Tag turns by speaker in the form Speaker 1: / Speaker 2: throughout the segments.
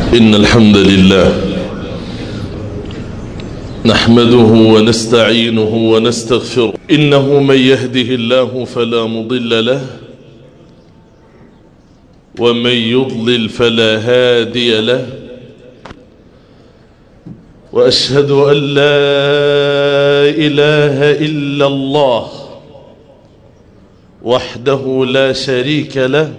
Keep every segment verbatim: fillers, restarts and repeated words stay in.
Speaker 1: إن الحمد لله نحمده ونستعينه ونستغفره. إنه من يهده الله فلا مضل له ومن يضلل فلا هادي له، وأشهد أن لا إله إلا الله وحده لا شريك له،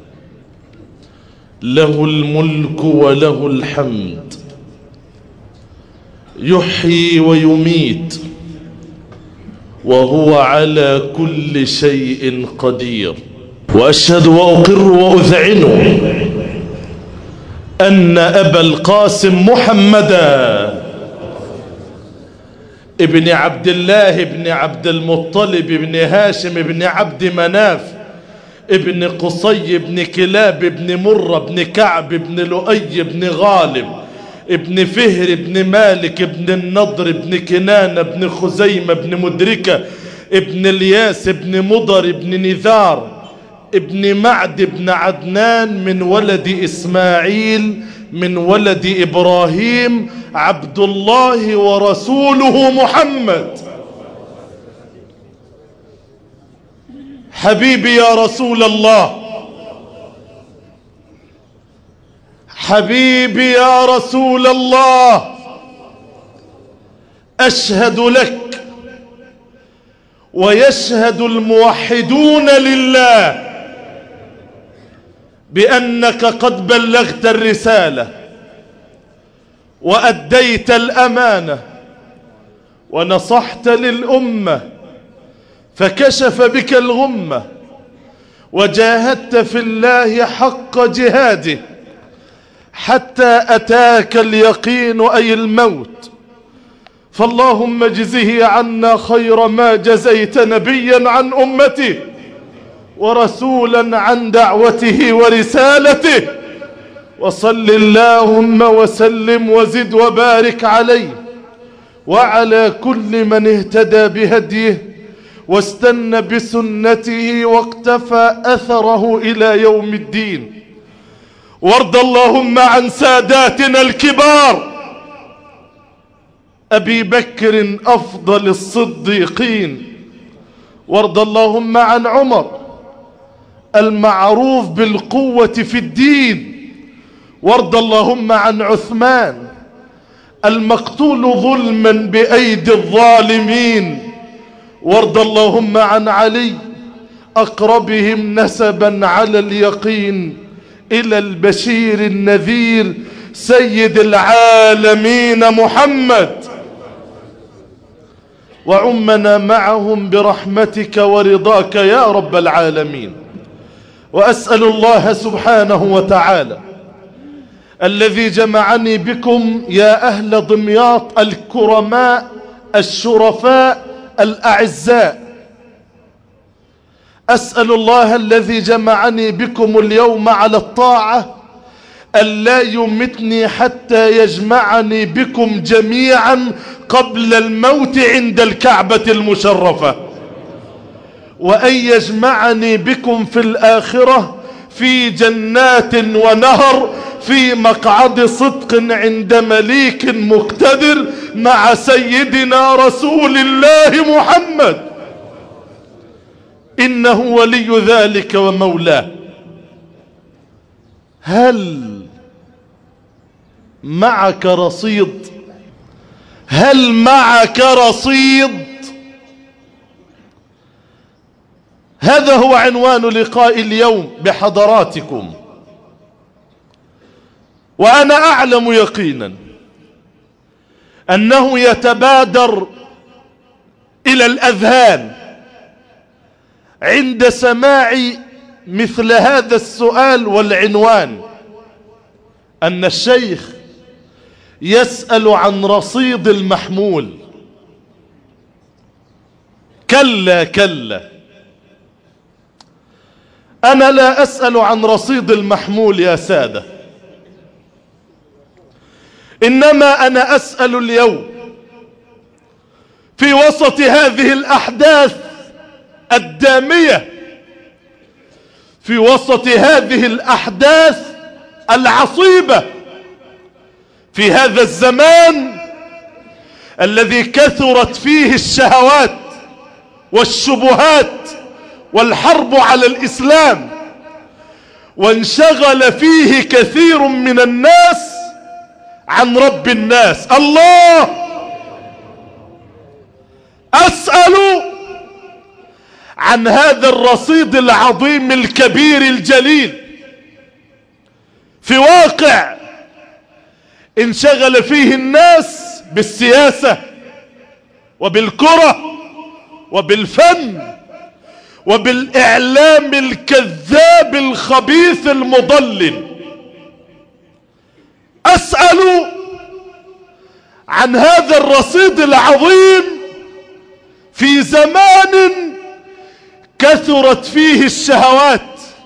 Speaker 1: له الملك وله الحمد، يحيي ويميت وهو على كل شيء قدير. وأشهد وأقر وأذعن أن أبا القاسم محمدا ابن عبد الله ابن عبد المطلب ابن هاشم ابن عبد مناف ابن قصي ابن كلاب ابن مرة ابن كعب ابن لؤي ابن غالب ابن فهر ابن مالك ابن النضر ابن كنانة ابن خزيمة ابن مدركة ابن الياس ابن مضر ابن نذار ابن معد ابن عدنان من ولد إسماعيل من ولد إبراهيم عبد الله ورسوله محمد. حبيبي يا رسول الله، حبيبي يا رسول الله، أشهد لك ويشهد الموحدون لله بأنك قد بلغت الرسالة وأديت الأمانة ونصحت للأمة فكشف بك الغمة وجاهدت في الله حق جهاده حتى أتاك اليقين أي الموت. فاللهم اجزه عنا خير ما جزيت نبيا عن أمته ورسولا عن دعوته ورسالته، وصل اللهم وسلم وزد وبارك عليه وعلى كل من اهتدى بهديه واستنى بسنته واقتفى أثره إلى يوم الدين. وارض اللهم عن ساداتنا الكبار أبي بكر أفضل الصديقين، وارض اللهم عن عمر المعروف بالقوة في الدين، وارض اللهم عن عثمان المقتول ظلما بأيدي الظالمين، وارض اللهم عن علي أقربهم نسبا على اليقين إلى البشير النذير سيد العالمين محمد، وعمنا معهم برحمتك ورضاك يا رب العالمين. وأسأل الله سبحانه وتعالى الذي جمعني بكم يا أهل دمياط الكرماء الشرفاء الأعزاء، أسأل الله الذي جمعني بكم اليوم على الطاعة ألا يمتني حتى يجمعني بكم جميعا قبل الموت عند الكعبة المشرفة، وأن يجمعني بكم في الآخرة في جنات ونهر في مقعد صدق عند مليك مقتدر مع سيدنا رسول الله محمد، إنه ولي ذلك ومولاه. هل معك رصيد؟ هل معك رصيد؟ هذا هو عنوان لقاء اليوم بحضراتكم. وأنا أعلم يقينا أنه يتبادر إلى الأذهان عند سماع مثل هذا السؤال والعنوان أن الشيخ يسأل عن رصيد المحمول. كلا كلا، أنا لا أسأل عن رصيد المحمول يا سادة، إنما أنا أسأل اليوم في وسط هذه الأحداث الدامية، في وسط هذه الأحداث العصيبة في هذا الزمان الذي كثرت فيه الشهوات والشبهات والحرب على الإسلام، وانشغل فيه كثير من الناس عن رب الناس الله. أسأل عن هذا الرصيد العظيم الكبير الجليل في واقع انشغل فيه الناس بالسياسة وبالكرة وبالفن وبالإعلام الكذاب الخبيث المضلل. أسأل عن هذا الرصيد العظيم في زمان كثرت فيه الشهوات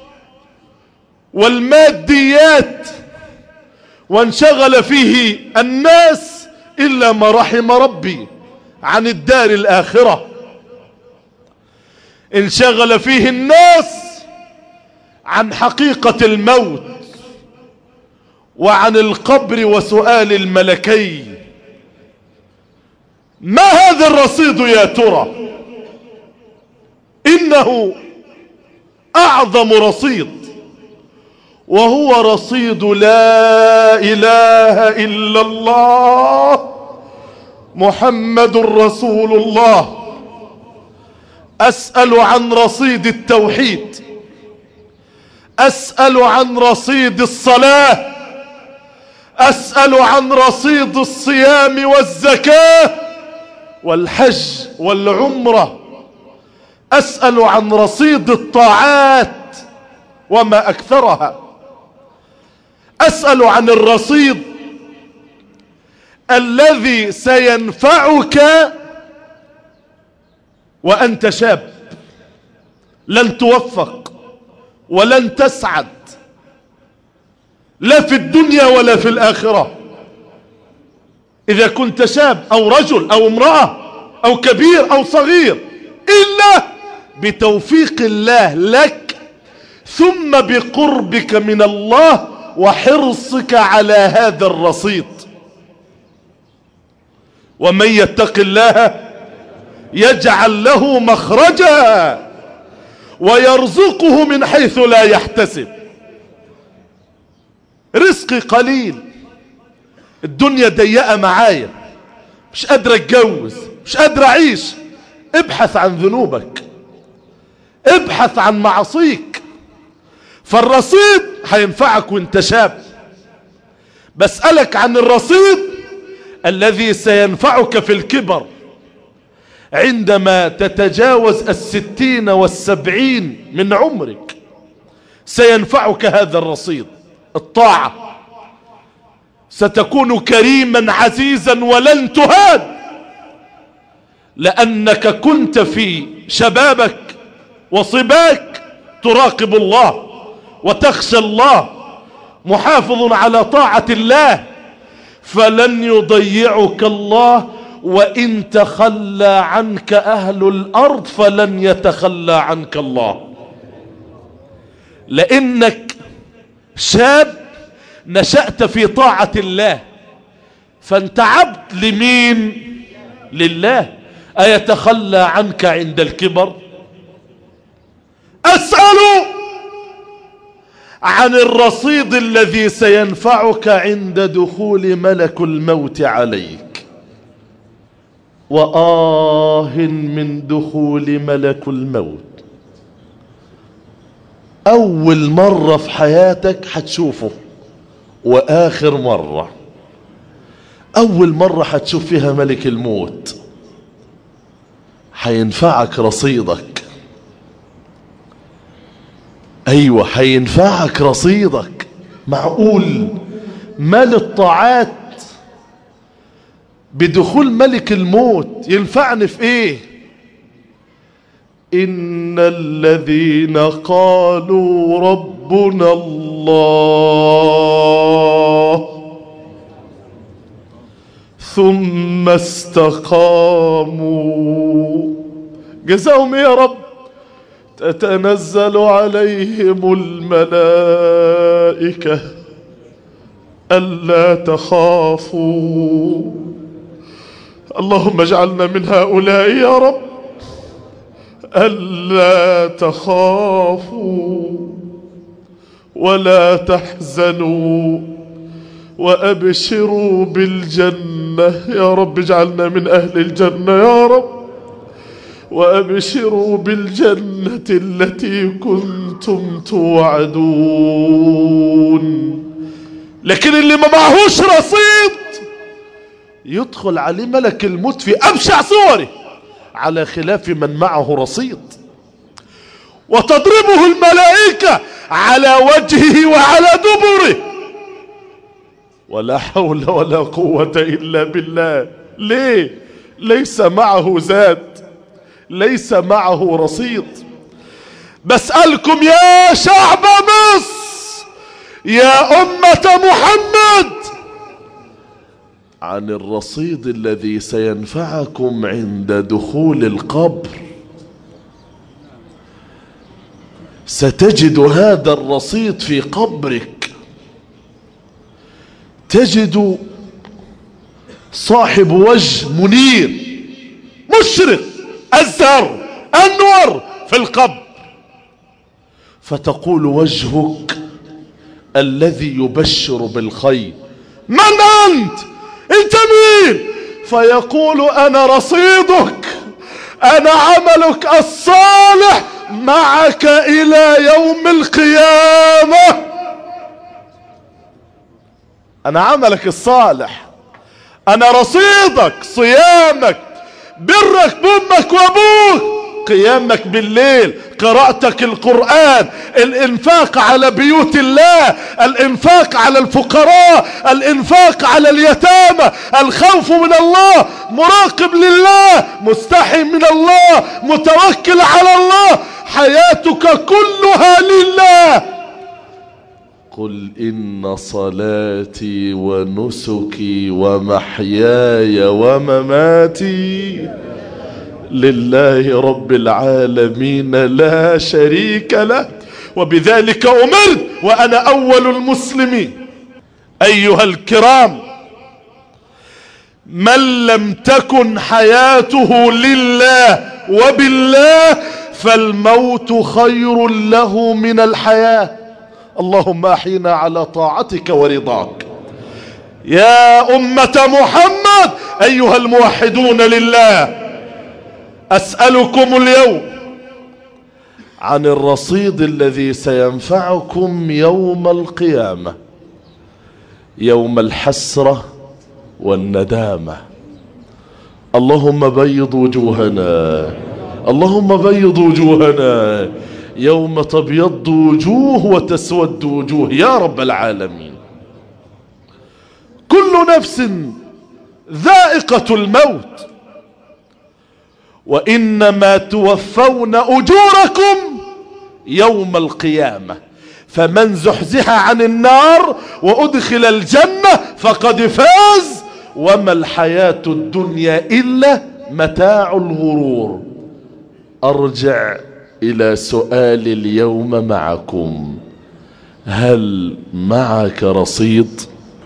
Speaker 1: والماديات، وانشغل فيه الناس إلا ما رحم ربي عن الدار الآخرة. انشغل فيه الناس عن حقيقة الموت وعن القبر وسؤال الملكين. ما هذا الرصيد يا ترى؟ إنه أعظم رصيد، وهو رصيد لا إله إلا الله محمد رسول الله. أسأل عن رصيد التوحيد، أسأل عن رصيد الصلاة، أسأل عن رصيد الصيام والزكاة والحج والعمرة، أسأل عن رصيد الطاعات وما أكثرها، أسأل عن الرصيد الذي سينفعك وأنت شاب، لن توفق ولن تسعد لا في الدنيا ولا في الآخرة إذا كنت شاب أو رجل أو امرأة أو كبير أو صغير، إلا بتوفيق الله لك ثم بقربك من الله وحرصك على هذا الرصيد. ومن يتق الله يجعل له مخرجا ويرزقه من حيث لا يحتسب. رزقي قليل، الدنيا ضيقة معايا، مش قادر اتجوز، مش قادر اعيش. ابحث عن ذنوبك، ابحث عن معاصيك، فالرصيد هينفعك وانت شاب. بسألك عن الرصيد الذي سينفعك في الكبر، عندما تتجاوز الستين والسبعين من عمرك سينفعك هذا الرصيد. الطاعة، ستكون كريما عزيزا ولن تهان، لأنك كنت في شبابك وصباك تراقب الله وتخشى الله، محافظ على طاعة الله، فلن يضيعك الله. وإن تخلى عنك أهل الأرض فلن يتخلى عنك الله، لأنك شاب نشأت في طاعة الله، فانت عبد لمين؟ لله. أيتخلى عنك عند الكبر؟ أسأل عن الرصيد الذي سينفعك عند دخول ملك الموت عليك. وآه من دخول ملك الموت، أول مرة في حياتك هتشوفه، وآخر مرة. أول مرة هتشوف فيها ملك الموت، هينفعك رصيدك. أيوة، هينفعك رصيدك. معقول مال الطاعات بدخول ملك الموت ينفعني في ايه؟ إن الذين قالوا ربنا الله ثم استقاموا جزاهم ايه يا رب؟ تتنزل عليهم الملائكة ألا تخافوا. اللهم اجعلنا من هؤلاء يا رب. ألا تخافوا ولا تحزنوا وأبشروا بالجنة. يا رب اجعلنا من أهل الجنة يا رب. وأبشروا بالجنة التي كنتم توعدون. لكن اللي ما معهوش رصيد يدخل عليه ملك الموت في أبشع صوره، على خلاف من معه رصيد، وتضربه الملائكة على وجهه وعلى دبره، ولا حول ولا قوة إلا بالله. ليه؟ ليس معه زاد، ليس معه رصيد. بسألكم يا شعب مصر، يا أمة محمد، عن الرصيد الذي سينفعكم عند دخول القبر. ستجد هذا الرصيد في قبرك. تجد صاحب وجه منير مشرق أزهر أنور في القبر، فتقول وجهك الذي يبشر بالخير: من أنت؟ أنت مين؟ فيقول: أنا رصيدك، أنا عملك الصالح معك إلى يوم القيامة. أنا عملك الصالح، أنا رصيدك، صيامك، برك بأمك وأبوك، قيامك بالليل، قراءتك القرآن، الإنفاق على بيوت الله، الإنفاق على الفقراء، الإنفاق على اليتامى، الخوف من الله، مراقب لله، مستحي من الله، متوكل على الله، حياتك كلها لله. قل إن صلاتي ونسكي ومحياي ومماتي لله رب العالمين لا شريك له وبذلك أمرت وأنا أول المسلمين. أيها الكرام، من لم تكن حياته لله وبالله فالموت خير له من الحياة. اللهم أحينا على طاعتك ورضاك. يا أمة محمد أيها الموحدون لله، أسألكم اليوم عن الرصيد الذي سينفعكم يوم القيامة، يوم الحسرة والندامة. اللهم بيض وجوهنا، اللهم بيض وجوهنا يوم تبيض وجوه وتسود وجوه يا رب العالمين. كل نفس ذائقة الموت، وإنما توفون أجوركم يوم القيامة، فمن زحزح عن النار وأدخل الجنة فقد فاز، وما الحياة الدنيا إلا متاع الغرور. أرجع إلى سؤال اليوم معكم: هل معك رصيد؟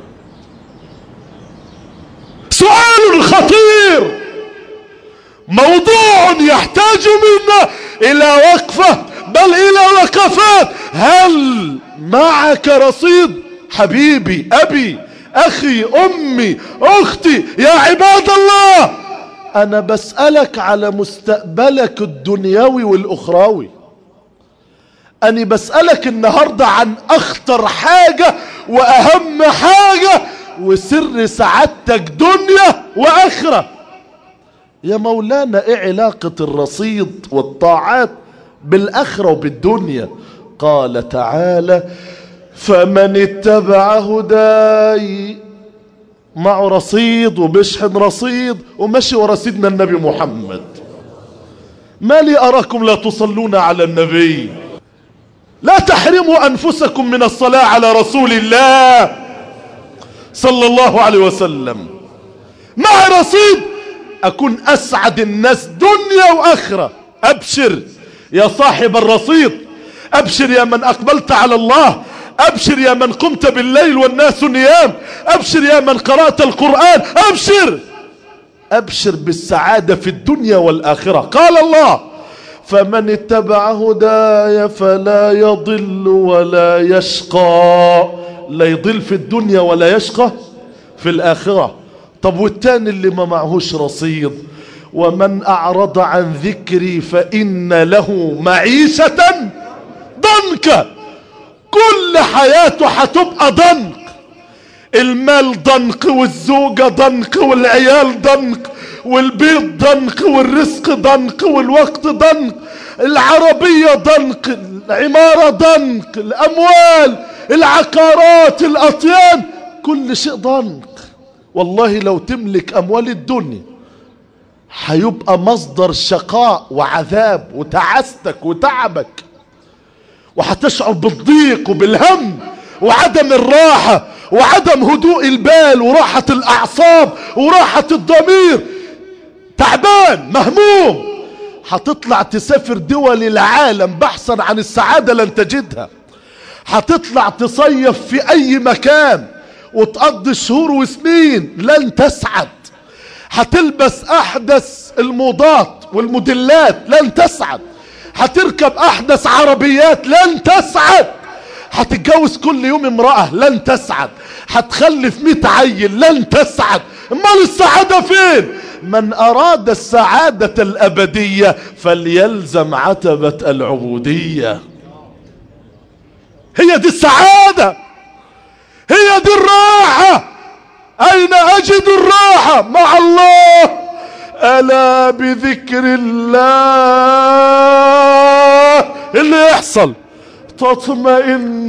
Speaker 1: سؤال خطير، موضوع يحتاج منا إلى وقفة بل إلى وقفات. هل معك رصيد؟ حبيبي، أبي، أخي، أمي، أختي، يا عباد الله، أنا بسألك على مستقبلك الدنيوي والأخروي. أنا بسألك النهاردة عن أخطر حاجة وأهم حاجة وسر سعادتك دنيا وآخرة. يا مولانا، إيه علاقة الرصيد والطاعات بالآخرة وبالدنيا؟ قال تعالى: فمن اتبع هداي، معه رصيد وبشحن رصيد ومشي ورا سيدنا النبي محمد. ما لي أراكم لا تصلون على النبي؟ لا تحرموا أنفسكم من الصلاة على رسول الله صلى الله عليه وسلم. مع رصيد أكون أسعد الناس دنيا وآخرة. أبشر يا صاحب الرصيد، أبشر يا من أقبلت على الله، أبشر يا من قمت بالليل والناس نيام، أبشر يا من قرأت القرآن، أبشر أبشر بالسعادة في الدنيا والآخرة. قال الله: فمن اتبع هداي فلا يضل ولا يشقى. لا يضل في الدنيا ولا يشقى في الآخرة. طب والتاني اللي ما معهوش رصيد؟ ومن أعرض عن ذكري فإن له معيشة ضنكا. كل حياته هتبقى ضنك، المال ضنك، والزوجة ضنك، والعيال ضنك، والبيت ضنك، والرزق ضنك، والوقت ضنك، العربية ضنك، العمارة ضنك، الأموال، العقارات، الأطيان، كل شيء ضنك. والله لو تملك أموال الدنيا هيبقى مصدر شقاء وعذاب وتعستك وتعبك، وهتشعر بالضيق وبالهم وعدم الراحة وعدم هدوء البال وراحة الأعصاب وراحة الضمير، تعبان مهموم. هتطلع تسافر دول العالم بحثا عن السعادة لن تجدها. هتطلع تصيف في أي مكان وتقضي شهور وسنين لن تسعد. هتلبس أحدث الموضات والموديلات لن تسعد. هتركب أحدث عربيات لن تسعد. هتتجوز كل يوم امرأة لن تسعد. هتخلف مئة عيل لن تسعد. امال السعادة فين؟ من أراد السعادة الأبدية فليلزم عتبة العبودية. هي دي السعادة، هي دي الراحة. أين أجد الراحة؟ مع الله. ألا بذكر الله اللي يحصل تطمئن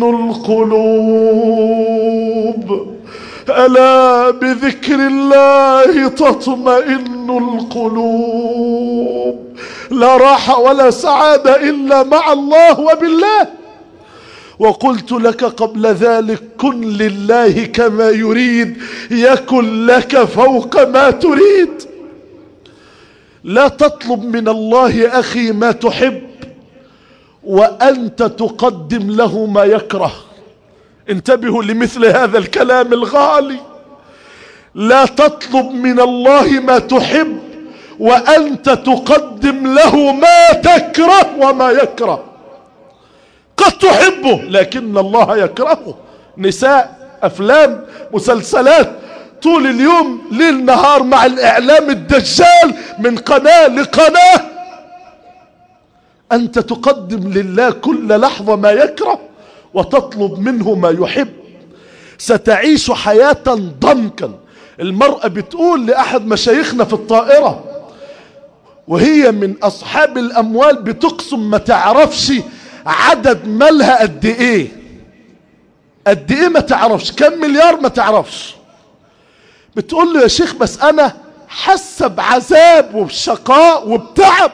Speaker 1: القلوب. ألا بذكر الله تطمئن القلوب. لا راحة ولا سعادة إلا مع الله وبالله. وقلت لك قبل ذلك: كن لله كما يريد يكن لك فوق ما تريد. لا تطلب من الله أخي ما تحب وأنت تقدم له ما يكره. انتبهوا لمثل هذا الكلام الغالي. لا تطلب من الله ما تحب وأنت تقدم له ما تكره وما يكره. قد تحبه لكن الله يكرهه. نساء، أفلام، مسلسلات، طول اليوم ليل نهار مع الإعلام الدجال من قناة لقناة. أنت تقدم لله كل لحظة ما يكره وتطلب منه ما يحب. ستعيش حياة ضنكا. المرأة بتقول لأحد مشايخنا في الطائرة وهي من أصحاب الأموال، بتقسم ما تعرفش عدد مالها قد ايه، قد ايه ما تعرفش، كم مليار ما تعرفش. بتقول له: يا شيخ بس انا حاسه بعذاب وبشقاء وبتعب،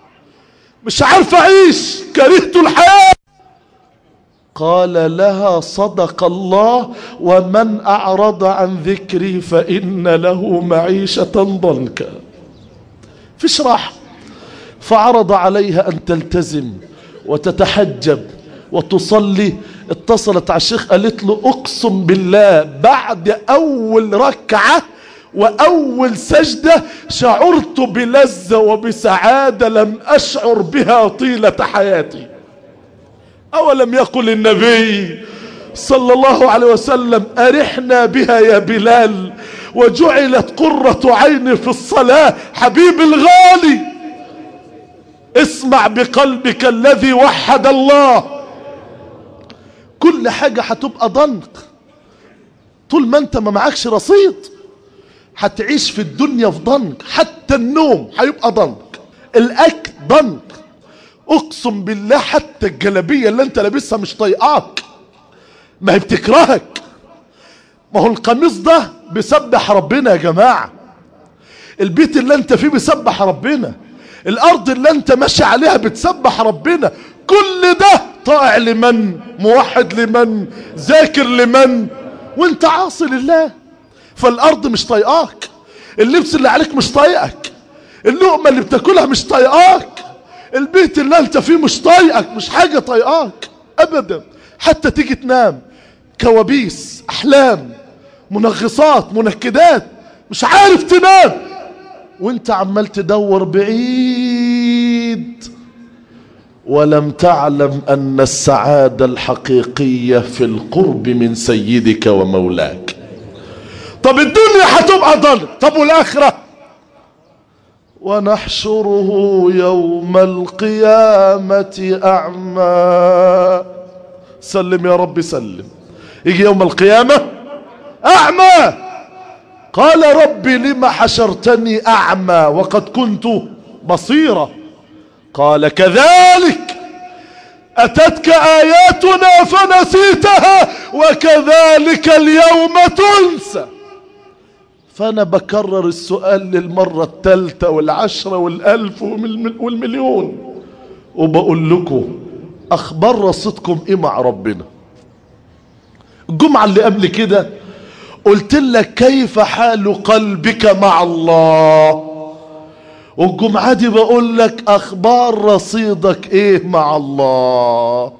Speaker 1: مش عارف اعيش، كرهت الحياه. قال لها: صدق الله، ومن اعرض عن ذكري فان له معيشه ضنكا. فيش راحه. فعرض عليها ان تلتزم وتتحجب وتصلي. اتصلت على الشيخ قالت له: اقسم بالله بعد اول ركعة واول سجدة شعرت بلذة وبسعادة لم اشعر بها طيلة حياتي. اولم يقل النبي صلى الله عليه وسلم: ارحنا بها يا بلال وجعلت قرة عيني في الصلاة. حبيبي الغالي، اسمع بقلبك الذي وحد الله. كل حاجة هتبقى ضنك طول ما انت ما معكش رصيد. هتعيش في الدنيا في ضنك. حتى النوم هيبقى ضنك، الاكل ضنك. اقسم بالله حتى الجلابية اللي انت لابسها مش طايقاك، ما هي بتكرهك. ما هو القميص ده بيسبح ربنا يا جماعة. البيت اللي انت فيه بيسبح ربنا. الارض اللي انت ماشي عليها بتسبح ربنا. كل ده طائع لمن؟ موحد لمن؟ ذاكر لمن؟ وانت عاصي لله. فالارض مش طايقاك، اللبس اللي عليك مش طايقك، اللقمة اللي بتاكلها مش طايقاك، البيت اللي انت فيه مش طايقك، مش حاجة طايقاك ابدا. حتى تيجي تنام كوابيس، احلام، منغصات، منكدات، مش عارف تنام وانت عمال تدور بعيد، ولم تعلم ان السعادة الحقيقية في القرب من سيدك ومولاك. طب الدنيا هتبقى ضل، طب والاخرة؟ ونحشره يوم القيامة اعمى. سلم يا رب سلم. يجي يوم القيامة اعمى. قال ربي لم حشرتني اعمى وقد كنت بصيرا. قال كذلك اتتك اياتنا فنسيتها وكذلك اليوم تنسى. فانا بكرر السؤال للمرة الثالثة والعشرة والالف والمليون وبقول لكم اخبار رصيدكم ايه مع ربنا؟ الجمعة اللي قبل كده قلت لك كيف حال قلبك مع الله، والجمعة دي بقول لك اخبار رصيدك ايه مع الله.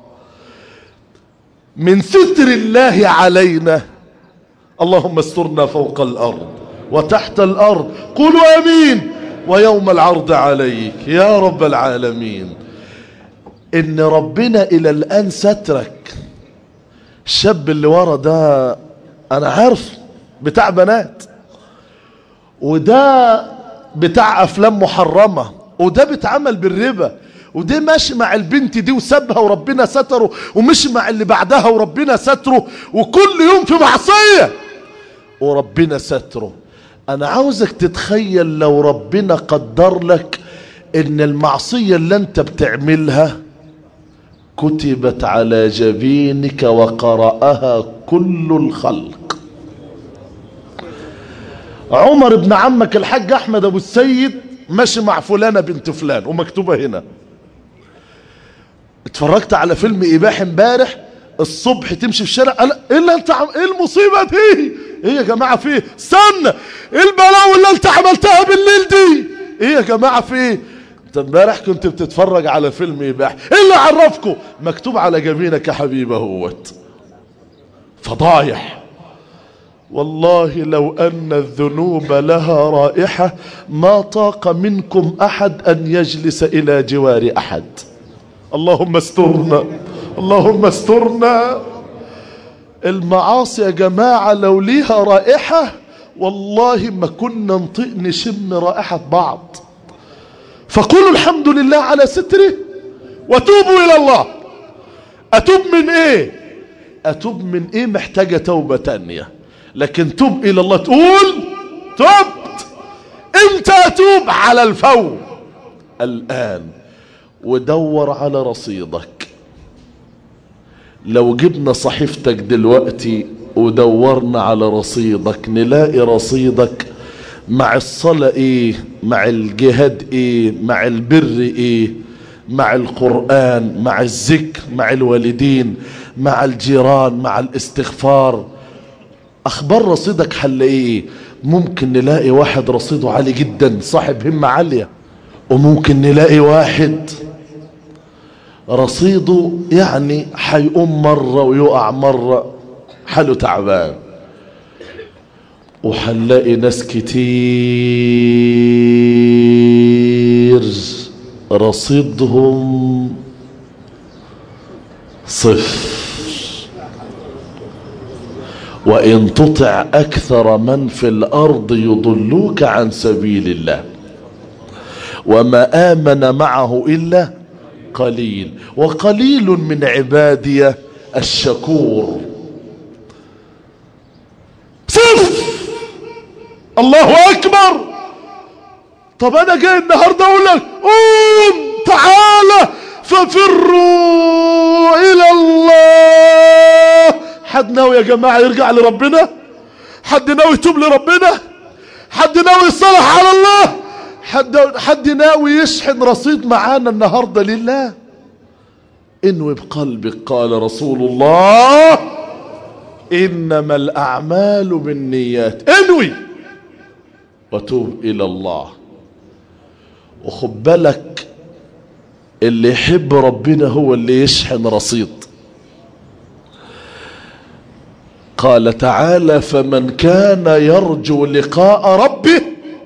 Speaker 1: من ستر الله علينا، اللهم استرنا فوق الارض وتحت الارض، قولوا امين، ويوم العرض عليك يا رب العالمين. ان ربنا الى الان سترك. الشاب اللي ورا ده انا عارف بتاع بنات، وده بتاع افلام محرمة، وده بيتعمل بالربا، وده ماشي مع البنت دي وسابها وربنا ستره، ومشي مع اللي بعدها وربنا ستره، وكل يوم في معصية وربنا ستره. انا عاوزك تتخيل لو ربنا قدر لك ان المعصية اللي انت بتعملها كتبت على جبينك وقرأها كل الخلق. عمر ابن عمك الحاج احمد ابو السيد ماشي مع فلانة بنت فلان ومكتوبة هنا. اتفرجت على فيلم اباحي امبارح الصبح، تمشي في الشارع قال ايه اللي انت عم... ايه المصيبة دي؟ ايه يا جماعة في ايه؟ استنى، ايه البلاوي اللي انت عملتها بالليل دي؟ ايه يا جماعة في ايه؟ انت امبارح كنت بتتفرج على فيلم اباحي، ايه اللي عرفكم؟ مكتوب على جبينك يا حبيبي اهوت. فضايح. والله لو ان الذنوب لها رائحة ما طاق منكم احد ان يجلس الى جوار احد. اللهم استرنا، اللهم استرنا. المعاصي يا جماعة لو ليها رائحة والله ما كنا نطيق نشم رائحة بعض. فقولوا الحمد لله على ستره وتوبوا الى الله. اتوب من ايه؟ اتوب من ايه؟ محتاجة توبة تانية، لكن توب الى الله تقول تبت. امتى اتوب؟ على الفور، الان. ودور على رصيدك. لو جبنا صحيفتك دلوقتي ودورنا على رصيدك نلاقي رصيدك مع الصلاة ايه، مع الجهاد ايه، مع البر ايه، مع القرآن، مع الذكر، مع الوالدين، مع الجيران، مع الاستغفار. اخبار رصيدك حل ايه؟ ممكن نلاقي واحد رصيده عالي جدا صاحب همة عالية، وممكن نلاقي واحد رصيده يعني حيقوم مرة ويقع مرة، حاله تعبان. وحنلاقي ناس كتير رصيدهم صفر. وإن تطع أكثر من في الأرض يضلوك عن سبيل الله وما آمن معه إلا قليل وقليل من عبادي الشكور. صفر. الله أكبر. طب أنا جاي النهاردة أقول لك قوم تعالى ففروا إلى الله. حد ناوي يا جماعة يرجع لربنا؟ حد ناوي يتوب لربنا؟ حد ناوي يصلح على الله؟ حد, حد ناوي يشحن رصيد معانا النهاردة لله؟ انوي بقلبك. قال رسول الله إنما الأعمال بالنيات. انوي وتوب إلى الله. وخد بالك اللي يحب ربنا هو اللي يشحن رصيد. قال تعالى فمن كان يرجو لقاء ربه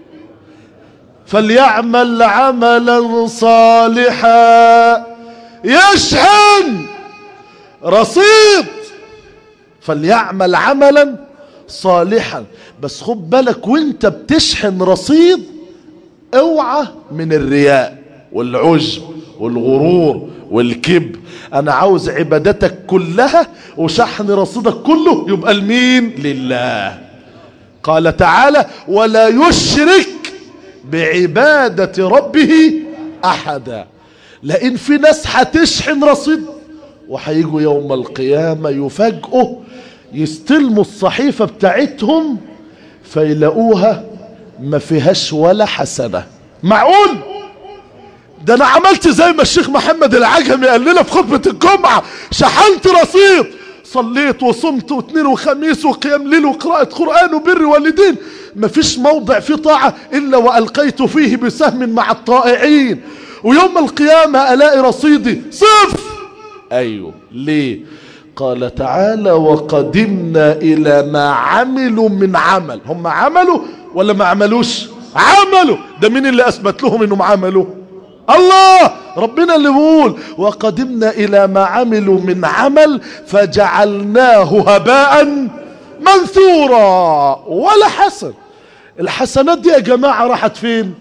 Speaker 1: فليعمل عملا صالحا يشحن رصيد. فليعمل عملا صالحا. بس خد بالك وانت بتشحن رصيد اوعى من الرياء والعجب والغرور والكبر. انا عاوز عبادتك كلها وشحن رصيدك كله يبقى لمين؟ لله. قال تعالى ولا يشرك بعبادة ربه احدا. لان في ناس هتشحن رصيد وهيجوا يوم القيامة يفاجئوا يستلموا الصحيفة بتاعتهم فيلاقوها ما فيهاش ولا حسنة. معقول؟ ده انا عملت زي ما الشيخ محمد العجمي قال لنا في خطبة الجمعة، شحنت رصيد، صليت وصمت واثنين وخميس وقيام ليل وقراءة قرآن وبر والدين، مفيش موضع فيه طاعة الا والقيت فيه بسهم مع الطائعين، ويوم القيامة الاقي رصيدي صفر. ايوه ليه؟ قال تعالى وقدمنا الى ما عملوا من عمل. هم عملوا ولا ما عملوش؟ عملوا. ده مين اللي اثبت لهم انهم عملوا؟ الله. ربنا اللي بيقول وقدمنا الى ما عملوا من عمل فجعلناه هباء منثورا ولا حسن. الحسنات دي يا جماعة راحت فين؟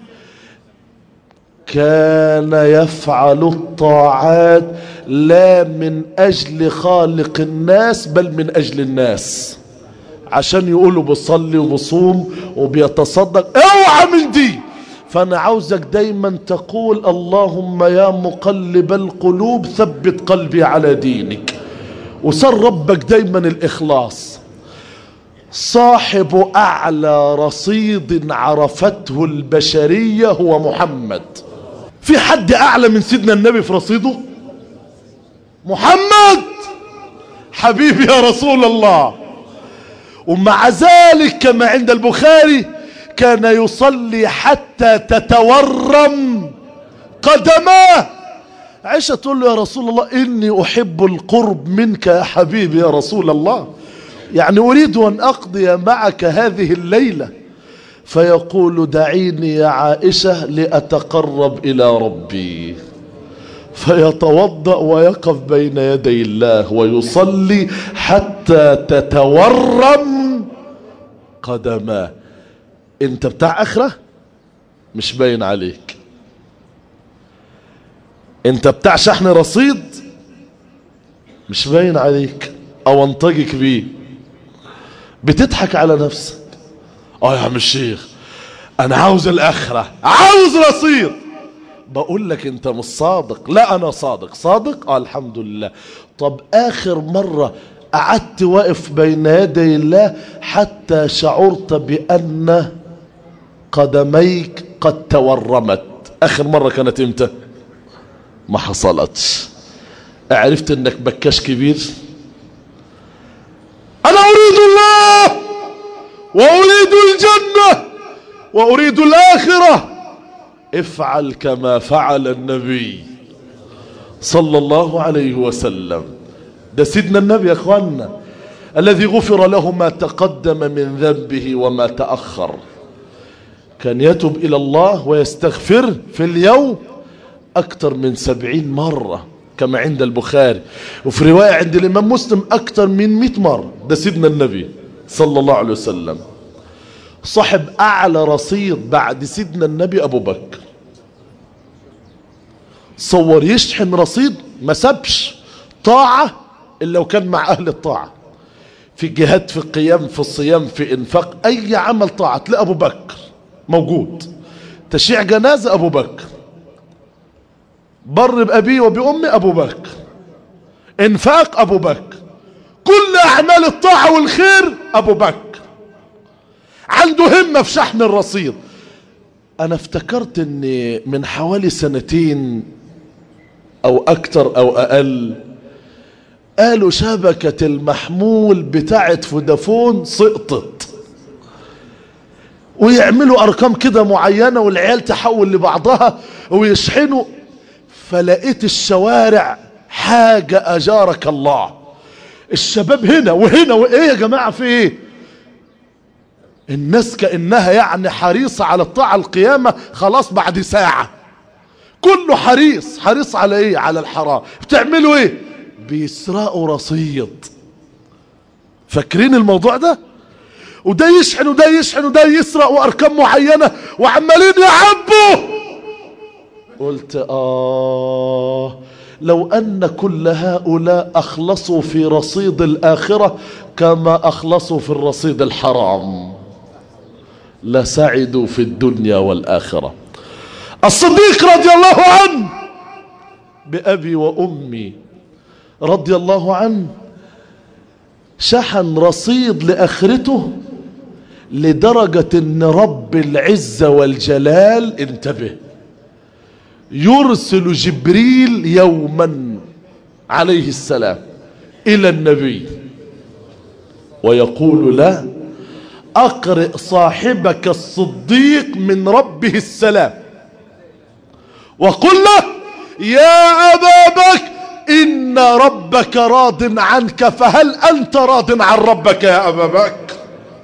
Speaker 1: كان يفعل الطاعات لا من اجل خالق الناس بل من اجل الناس، عشان يقولوا بيصلي وبصوم وبيتصدق. اوعى من دي. فانا عاوزك دايما تقول اللهم يا مقلب القلوب ثبت قلبي على دينك، وسر ربك دايما الاخلاص. صاحب اعلى رصيد عرفته البشرية هو محمد. في حد اعلى من سيدنا النبي في رصيده؟ محمد حبيبي يا رسول الله. ومع ذلك كما عند البخاري كان يصلي حتى تتورم قدماه. عائشة تقول له يا رسول الله إني أحب القرب منك يا حبيبي يا رسول الله، يعني أريد أن أقضي معك هذه الليلة. فيقول دعيني يا عائشة لأتقرب إلى ربي. فيتوضأ ويقف بين يدي الله ويصلي حتى تتورم قدماه. انت بتاع اخرة مش باين عليك، انت بتاع شحن رصيد مش باين عليك، او انطقك بيه، بتضحك على نفسك. اه يا عم الشيخ انا عاوز الاخرة، عاوز رصيد. بقول لك انت مش صادق. لا انا صادق. صادق؟ اه الحمد لله. طب اخر مرة قعدت واقف بين يدي الله حتى شعرت بان قدميك قد تورمت، اخر مرة كانت امتى؟ ما حصلتش. عرفت انك بكاش كبير. انا اريد الله واريد الجنة واريد الاخرة. افعل كما فعل النبي صلى الله عليه وسلم. ده سيدنا النبي يا اخوانا الذي غفر له ما تقدم من ذنبه وما تأخر. كان يتوب إلى الله ويستغفر في اليوم أكثر من سبعين مرة كما عند البخاري، وفي رواية عند الإمام مسلم أكثر من مئة مرة. ده سيدنا النبي صلى الله عليه وسلم. صاحب أعلى رصيد بعد سيدنا النبي أبو بكر. صور يشحن رصيد ما سبش طاعة إلا لو كان مع أهل الطاعة، في جهاد، في قيام، في الصيام، في إنفاق، أي عمل طاعة تلاقي أبو بكر موجود. تشيع جنازة أبو بكر، بر بأبيه وبأمي أبو بكر، إنفاق أبو بكر، كل أعمال الطاعة والخير أبو بكر. عنده همة في شحن الرصيد. أنا افتكرت أن من حوالي سنتين أو أكتر أو أقل قالوا شبكة المحمول بتاعت فودافون سقطت، ويعملوا أرقام كده معينة والعيال تحول لبعضها ويشحنوا. فلقيت الشوارع حاجة أجارك الله، الشباب هنا وهنا وايه يا جماعة في ايه؟ الناس كأنها يعني حريصة على الطاعة القيامة خلاص بعد ساعة. كله حريص. حريص على ايه؟ على الحرام. بتعملوا ايه؟ بيسرقوا رصيد. فاكرين الموضوع ده؟ وده يشحن وده يشحن وده يسرق وارقام معينة وعمالين يعبوا. قلت آه لو أن كل هؤلاء أخلصوا في رصيد الآخرة كما أخلصوا في الرصيد الحرام لسعدوا في الدنيا والآخرة. الصديق رضي الله عنه بأبي وأمي رضي الله عنه شحن رصيد لآخرته لدرجة ان رب العزة والجلال انتبه يرسل جبريل يوما عليه السلام إلى النبي ويقول له أقرئ صاحبك الصديق من ربه السلام وقل له يا أبا بكر إن ربك راض عنك فهل أنت راض عن ربك يا أبا بكر؟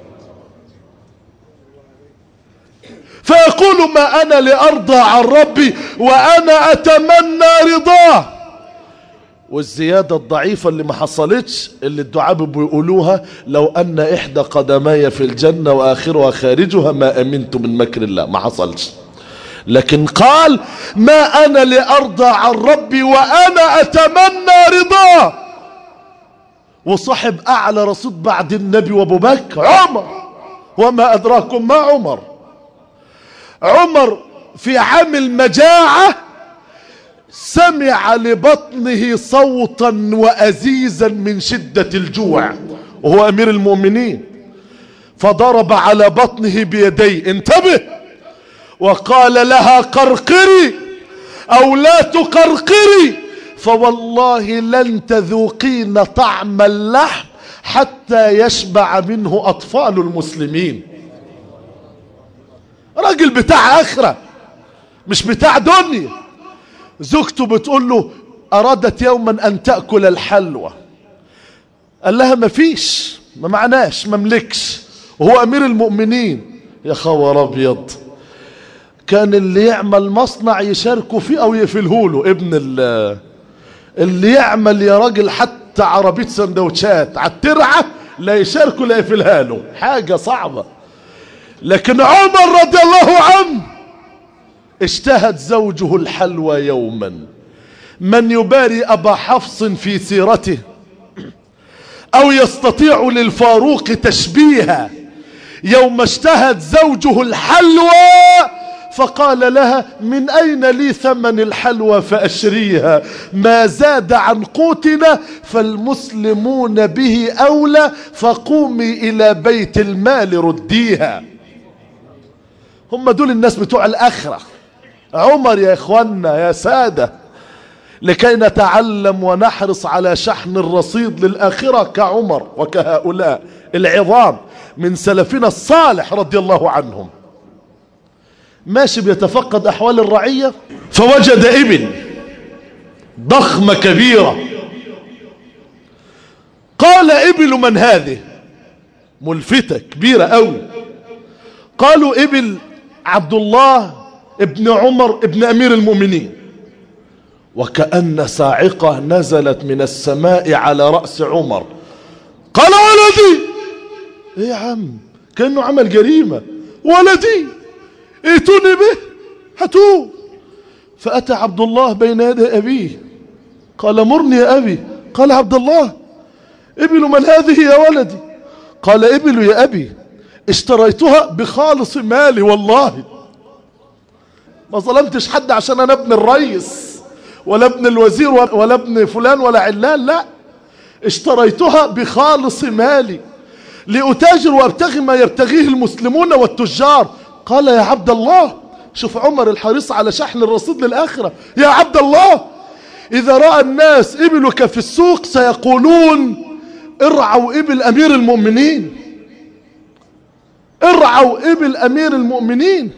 Speaker 1: فيقول ما أنا لأرضى عن ربي وأنا أتمنى رضاه. والزيادة الضعيفة اللي ما حصلتش اللي الدعاء بيقولوها لو أن إحدى قدماي في الجنة وآخرها خارجها ما أمنت من مكر الله. ما حصلش. لكن قال ما أنا لأرضى عن ربي وأنا أتمنى رضاه. وصاحب أعلى رصيد بعد النبي وأبو بكر عمر. وما أدراكم ما عمر. عمر في عام المجاعة سمع لبطنه صوتا وأزيزا من شدة الجوع وهو أمير المؤمنين فضرب على بطنه بيديه. انتبه. وقال لها قرقري أو لا تقرقري فوالله لن تذوقين طعم اللحم حتى يشبع منه أطفال المسلمين. راجل بتاع آخرة مش بتاع دنيا. زوجته بتقول له أرادت يوما أن تأكل الحلوى قال لها ما فيش ما معناش مملكش وهو أمير المؤمنين. يا خبر أبيض. كان اللي يعمل مصنع يشاركوا فيه أو يقفلهوله. ابن اللي يعمل يا راجل حتى عربية سندوتشات على الترعة لا يشاركوا لا يقفلها له. حاجة صعبة. لكن عمر رضي الله عنه اشتهت زوجه الحلوى يوما. من يباري أبا حفص في سيرته أو يستطيع للفاروق تشبيها يوم اشتهت زوجه الحلوى فقال لها من أين لي ثمن الحلوى فأشريها ما زاد عن قوتنا فالمسلمون به أولى فقومي إلى بيت المال رديها. هم دول الناس بتوع الآخرة. عمر يا إخوانا يا سادة لكي نتعلم ونحرص على شحن الرصيد للآخرة كعمر وكهؤلاء العظام من سلفنا الصالح رضي الله عنهم. ماشي بيتفقد أحوال الرعية فوجد ابن ضخمة كبيرة. قال ابل من هذه؟ ملفتة كبيرة أوي. قالوا ابل عبد الله ابن عمر ابن أمير المؤمنين. وكأن صاعقة نزلت من السماء على رأس عمر. قال ولدي. ايه يا عم كأنه عمل جريمة. ولدي ائتوني به هاتوه. فأتى عبد الله بين يدي أبيه قال مرني يا أبي. قال عبد الله ابل من هذه يا ولدي؟ قال ابل يا أبي اشتريتها بخالص مالي والله ما ظلمتش حد عشان أنا ابن الرئيس ولا ابن الوزير ولا ابن فلان ولا علان. لا اشتريتها بخالص مالي لأتاجر وابتغي ما يبتغيه المسلمون والتجار. قال يا عبد الله شوف عمر الحريص على شحن الرصيد للآخرة. يا عبد الله إذا رأى الناس إبلك في السوق سيقولون ارعوا إبل أمير المؤمنين. ارعوا إبل أمير المؤمنين.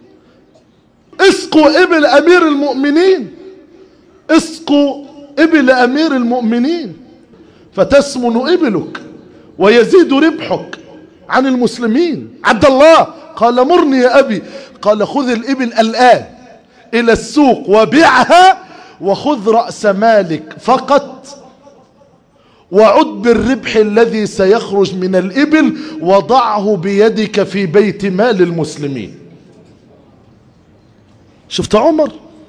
Speaker 1: اسقوا إبل أمير المؤمنين. اسقوا إبل أمير المؤمنين. فتسمن إبلك ويزيد ربحك عن المسلمين. عبد الله قال مرني يا أبي. قال خذ الإبل الآن إلى السوق وبيعها وخذ رأس مالك فقط وعد بالربح الذي سيخرج من الإبل وضعه بيدك في بيت مال المسلمين. شفت عمر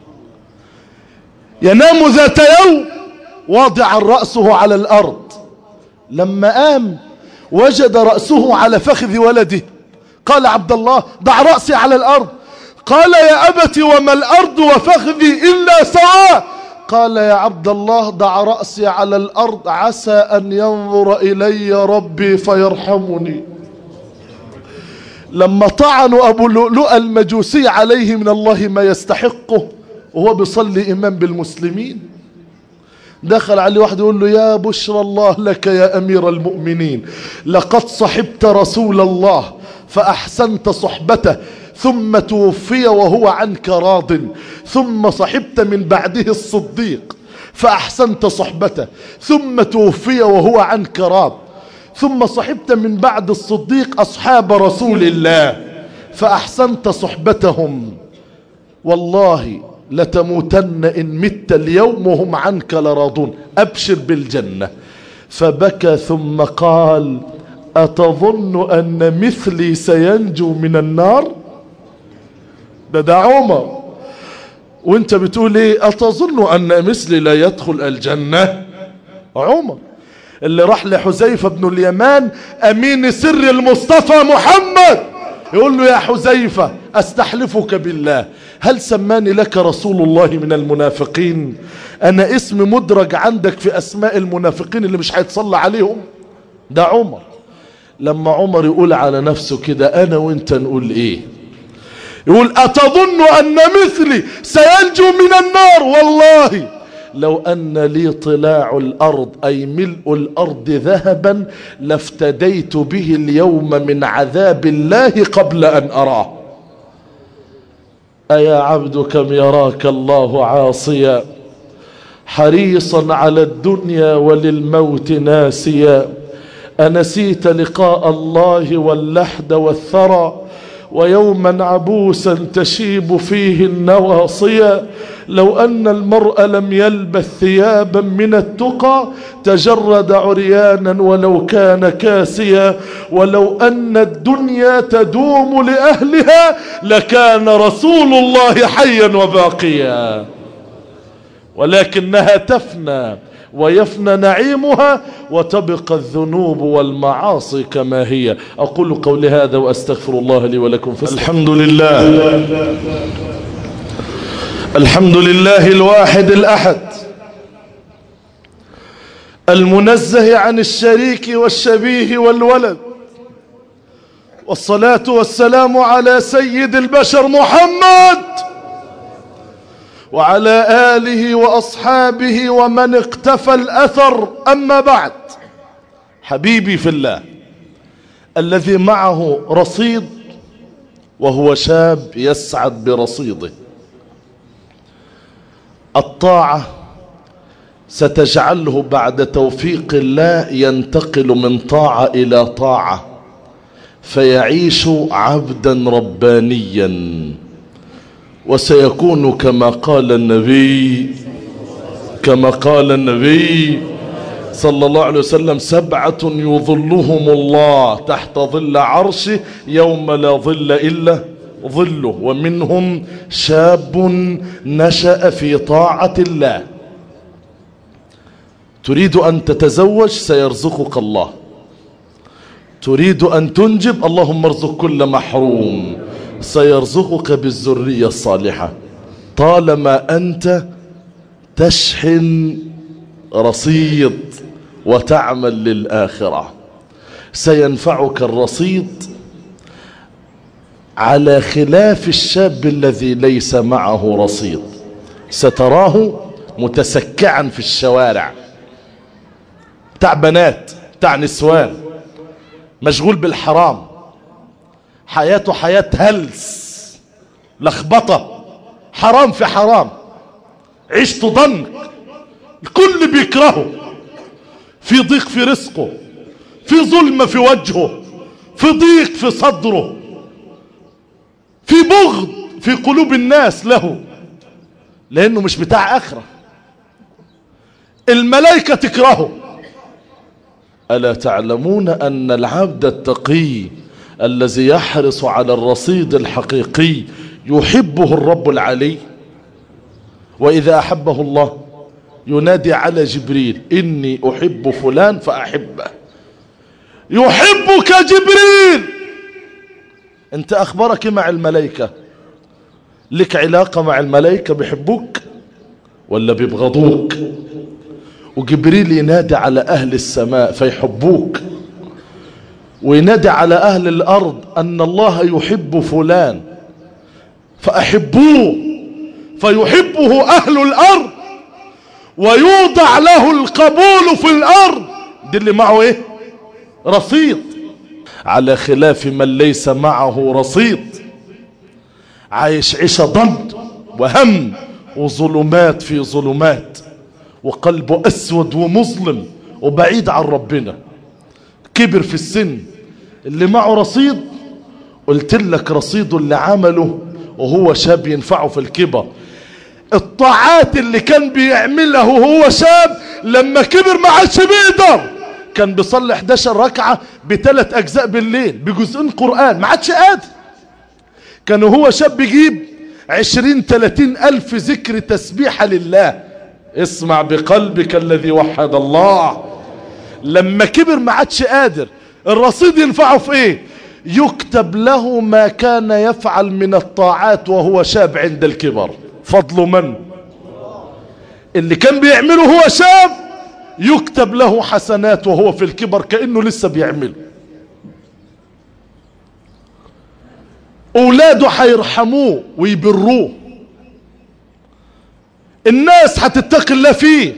Speaker 1: ينام ذات يوم واضعا رأسه على الأرض، لما قام وجد رأسه على فخذ ولده. قال عبد الله ضع رأسي على الأرض. قال يا أبت وما الأرض وفخذي إلا سواء. قال يا عبد الله ضع رأسي على الأرض عسى أن ينظر إلي ربي فيرحمني. لما طعنوا أبو لؤلؤ المجوسي عليه من الله ما يستحقه وهو بيصلي إمام بالمسلمين، دخل عليه واحد يقول له يا بشرى الله لك يا أمير المؤمنين، لقد صحبت رسول الله فأحسنت صحبته ثم توفي وهو عنك راض، ثم صحبت من بعده الصديق فأحسنت صحبته ثم توفي وهو عنك راض، ثم صحبت من بعد الصديق أصحاب رسول الله فأحسنت صحبتهم، والله لتموتن إن مت اليوم وهم عنك لراضون، أبشر بالجنة. فبكى ثم قال أتظن أن مثلي سينجو من النار؟ ده ده عمر، وانت بتقول ايه أتظن أن مثلي لا يدخل الجنة؟ عمر اللي راح لحذيفة بن اليمان أمين سر المصطفى محمد يقول له يا حذيفة أستحلفك بالله هل سماني لك رسول الله من المنافقين؟ أنا اسم مدرج عندك في أسماء المنافقين اللي مش هيتصلى عليهم. ده عمر. لما عمر يقول على نفسه كده أنا وانت نقول إيه؟ يقول أتظن أن مثلي سينجو من النار؟ والله لو أن لي طلاع الأرض أي ملء الأرض ذهبا لافتديت به اليوم من عذاب الله قبل أن أراه. أيا عبد كم يراك الله عاصيا حريصا على الدنيا وللموت ناسيا، أنسيت لقاء الله واللحد والثرى ويوما عبوسا تشيب فيه النواصيا، لو أن المرء لم يلبث ثيابا من التقى تجرد عريانا ولو كان كاسيا، ولو أن الدنيا تدوم لأهلها لكان رسول الله حيا وباقيا، ولكنها تفنى ويفنى نعيمها وتبقى الذنوب والمعاصي كما هي. أقول قولي هذا وأستغفر الله لي ولكم. الحمد لله الحمد لله الواحد الأحد المنزه عن الشريك والشبيه والولد، والصلاة والسلام على سيد البشر محمد وعلى آله وأصحابه ومن اقتفى الأثر. أما بعد، حبيبي في الله الذي معه رصيد وهو شاب يسعد برصيده، الطاعة ستجعله بعد توفيق الله ينتقل من طاعة إلى طاعة فيعيش عبدا ربانيا، وسيكون كما قال النبي كما قال النبي صلى الله عليه وسلم سبعة يظلهم الله تحت ظل عرشه يوم لا ظل إلا ظله، ومنهم شاب نشأ في طاعة الله. تريد أن تتزوج سيرزقك الله، تريد أن تنجب اللهم ارزق كل محروم، سيرزقك بالذرية الصالحة طالما أنت تشحن رصيد وتعمل للآخرة. سينفعك الرصيد على خلاف الشاب الذي ليس معه رصيد، ستراه متسكعا في الشوارع، بتاع بنات بتاع نسوان، مشغول بالحرام، حياته حياة هلس لخبطة، حرام في حرام، عيشته ضنك، الكل بيكرهه، في ضيق في رزقه، في ظلمة في وجهه، في ضيق في صدره، في بغض في قلوب الناس له، لأنه مش بتاع آخرة. الملائكة تكرهه. ألا تعلمون أن العبد التقي الذي يحرص على الرصيد الحقيقي يحبه الرب العلي؟ وإذا أحبه الله ينادي على جبريل إني أحب فلان فأحبه. يحبك جبريل. أنت أخبرك مع الملائكة؟ لك علاقة مع الملائكة؟ بيحبوك ولا بيبغضوك؟ وجبريل ينادي على أهل السماء فيحبوك، وينادي على أهل الأرض أن الله يحب فلان فأحبوه، فيحبه أهل الأرض ويوضع له القبول في الأرض. دي اللي معه إيه؟ رصيد. على خلاف من ليس معه رصيد، عايش عيشة ضنك وهم وظلمات في ظلمات، وقلبه أسود ومظلم وبعيد عن ربنا. كبر في السن. اللي معه رصيد قلت لك رصيده اللي عمله وهو شاب ينفعه في الكبر. الطاعات اللي كان بيعملها وهو شاب لما كبر ما عادش بيقدر. كان بيصلي احد عشر ركعة بثلاث أجزاء بالليل بجزئين قرآن، ما عادش قادر. كان هو شاب بيجيب عشرين ثلاثين ألف ذكر تسبيحة لله. اسمع بقلبك الذي وحد الله. لما كبر ما عادش قادر. الرصيد ينفعه في ايه؟ يكتب له ما كان يفعل من الطاعات وهو شاب عند الكبر. فضل من؟ اللي كان بيعمله هو شاب يكتب له حسنات وهو في الكبر كأنه لسه بيعمله. اولاده حيرحموه ويبروه. الناس هتتقي الله فيه.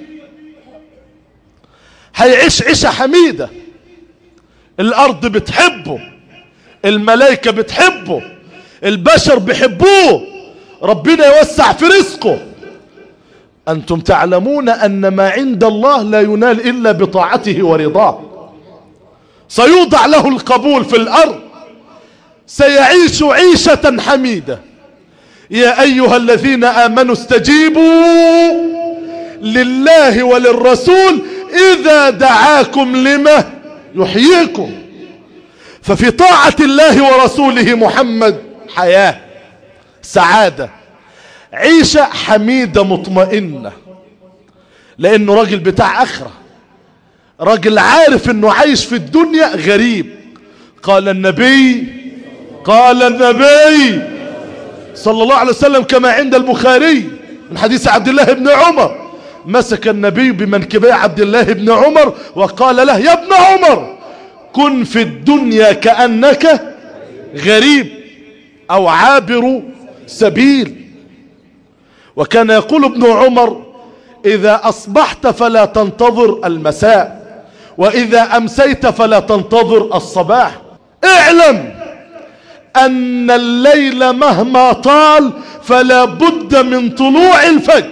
Speaker 1: هيعيش عيشة حميدة. الارض بتحبه، الملائكة بتحبه، البشر بيحبوه، ربنا يوسع في رزقه. أنتم تعلمون أن ما عند الله لا ينال إلا بطاعته ورضاه. سيوضع له القبول في الأرض، سيعيش عيشة حميدة. يا أيها الذين آمنوا استجيبوا لله وللرسول إذا دعاكم لما يحييكم. ففي طاعة الله ورسوله محمد حياة، سعادة، عيشة حميدة مطمئنة. لأنه راجل بتاع آخرة، راجل عارف أنه عايش في الدنيا غريب. قال النبي قال النبي صلى الله عليه وسلم كما عند البخاري من حديث عبد الله بن عمر، مسك النبي بمنكبي عبد الله بن عمر وقال له يا ابن عمر كن في الدنيا كأنك غريب أو عابر سبيل. وكان يقول ابن عمر إذا أصبحت فلا تنتظر المساء، وإذا أمسيت فلا تنتظر الصباح. اعلم أن الليل مهما طال فلا بد من طلوع الفجر،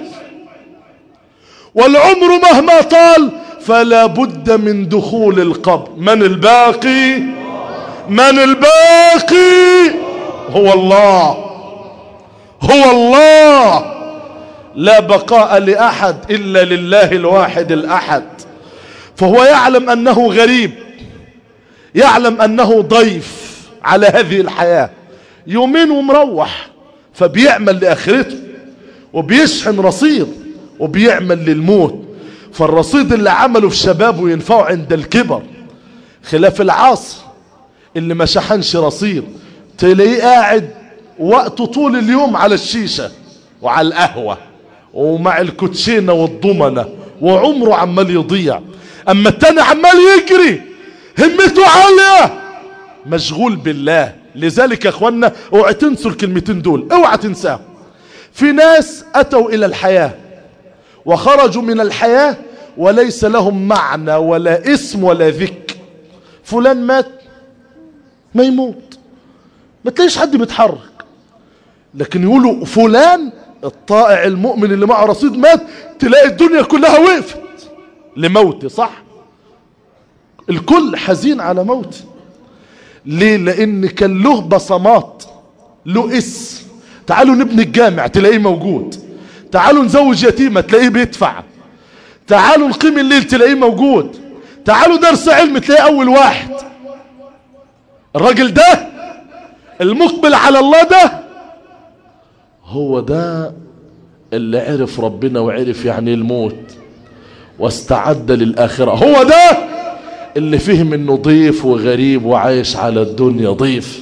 Speaker 1: والعمر مهما طال فلا بد من دخول القبر. من الباقي؟ من الباقي؟ هو الله، هو الله. لا بقاء لأحد إلا لله الواحد الأحد. فهو يعلم أنه غريب، يعلم أنه ضيف على هذه الحياة، يومين ومروح، فبيعمل لآخرته وبيشحن رصيد وبيعمل للموت. فالرصيد اللي عمله في شبابه ينفعه عند الكبر، خلاف العاصر اللي ما شحنش رصيد تلاقيه قاعد وقته طول اليوم على الشيشة وعلى القهوة ومع الكوتشينة والضمنة، وعمره عمال يضيع. اما التاني عمال يجري، همته عالية، مشغول بالله. لذلك يا اخوانا اوعى تنسوا الكلمتين دول، اوعى تنساهم. في ناس اتوا الى الحياة وخرجوا من الحياة وليس لهم معنى ولا اسم ولا ذكر. فلان مات، ما يموت، ما تلاقيش حد بيتحرك، لكن يقولوا فلان الطائع المؤمن اللي معه رصيد مات، تلاقي الدنيا كلها وقفت لموته. صح؟ الكل حزين على موته. ليه؟ لان كان له بصمات، له اسم. تعالوا نبني الجامع تلاقيه موجود، تعالوا نزوج يتيمة تلاقيه بيدفع، تعالوا نقيم الليل تلاقيه موجود، تعالوا درس علم تلاقيه اول واحد. الراجل ده المقبل على الله ده هو ده اللي عرف ربنا وعرف يعني الموت واستعد للآخرة. هو ده اللي فهم انه ضيف وغريب وعايش على الدنيا ضيف.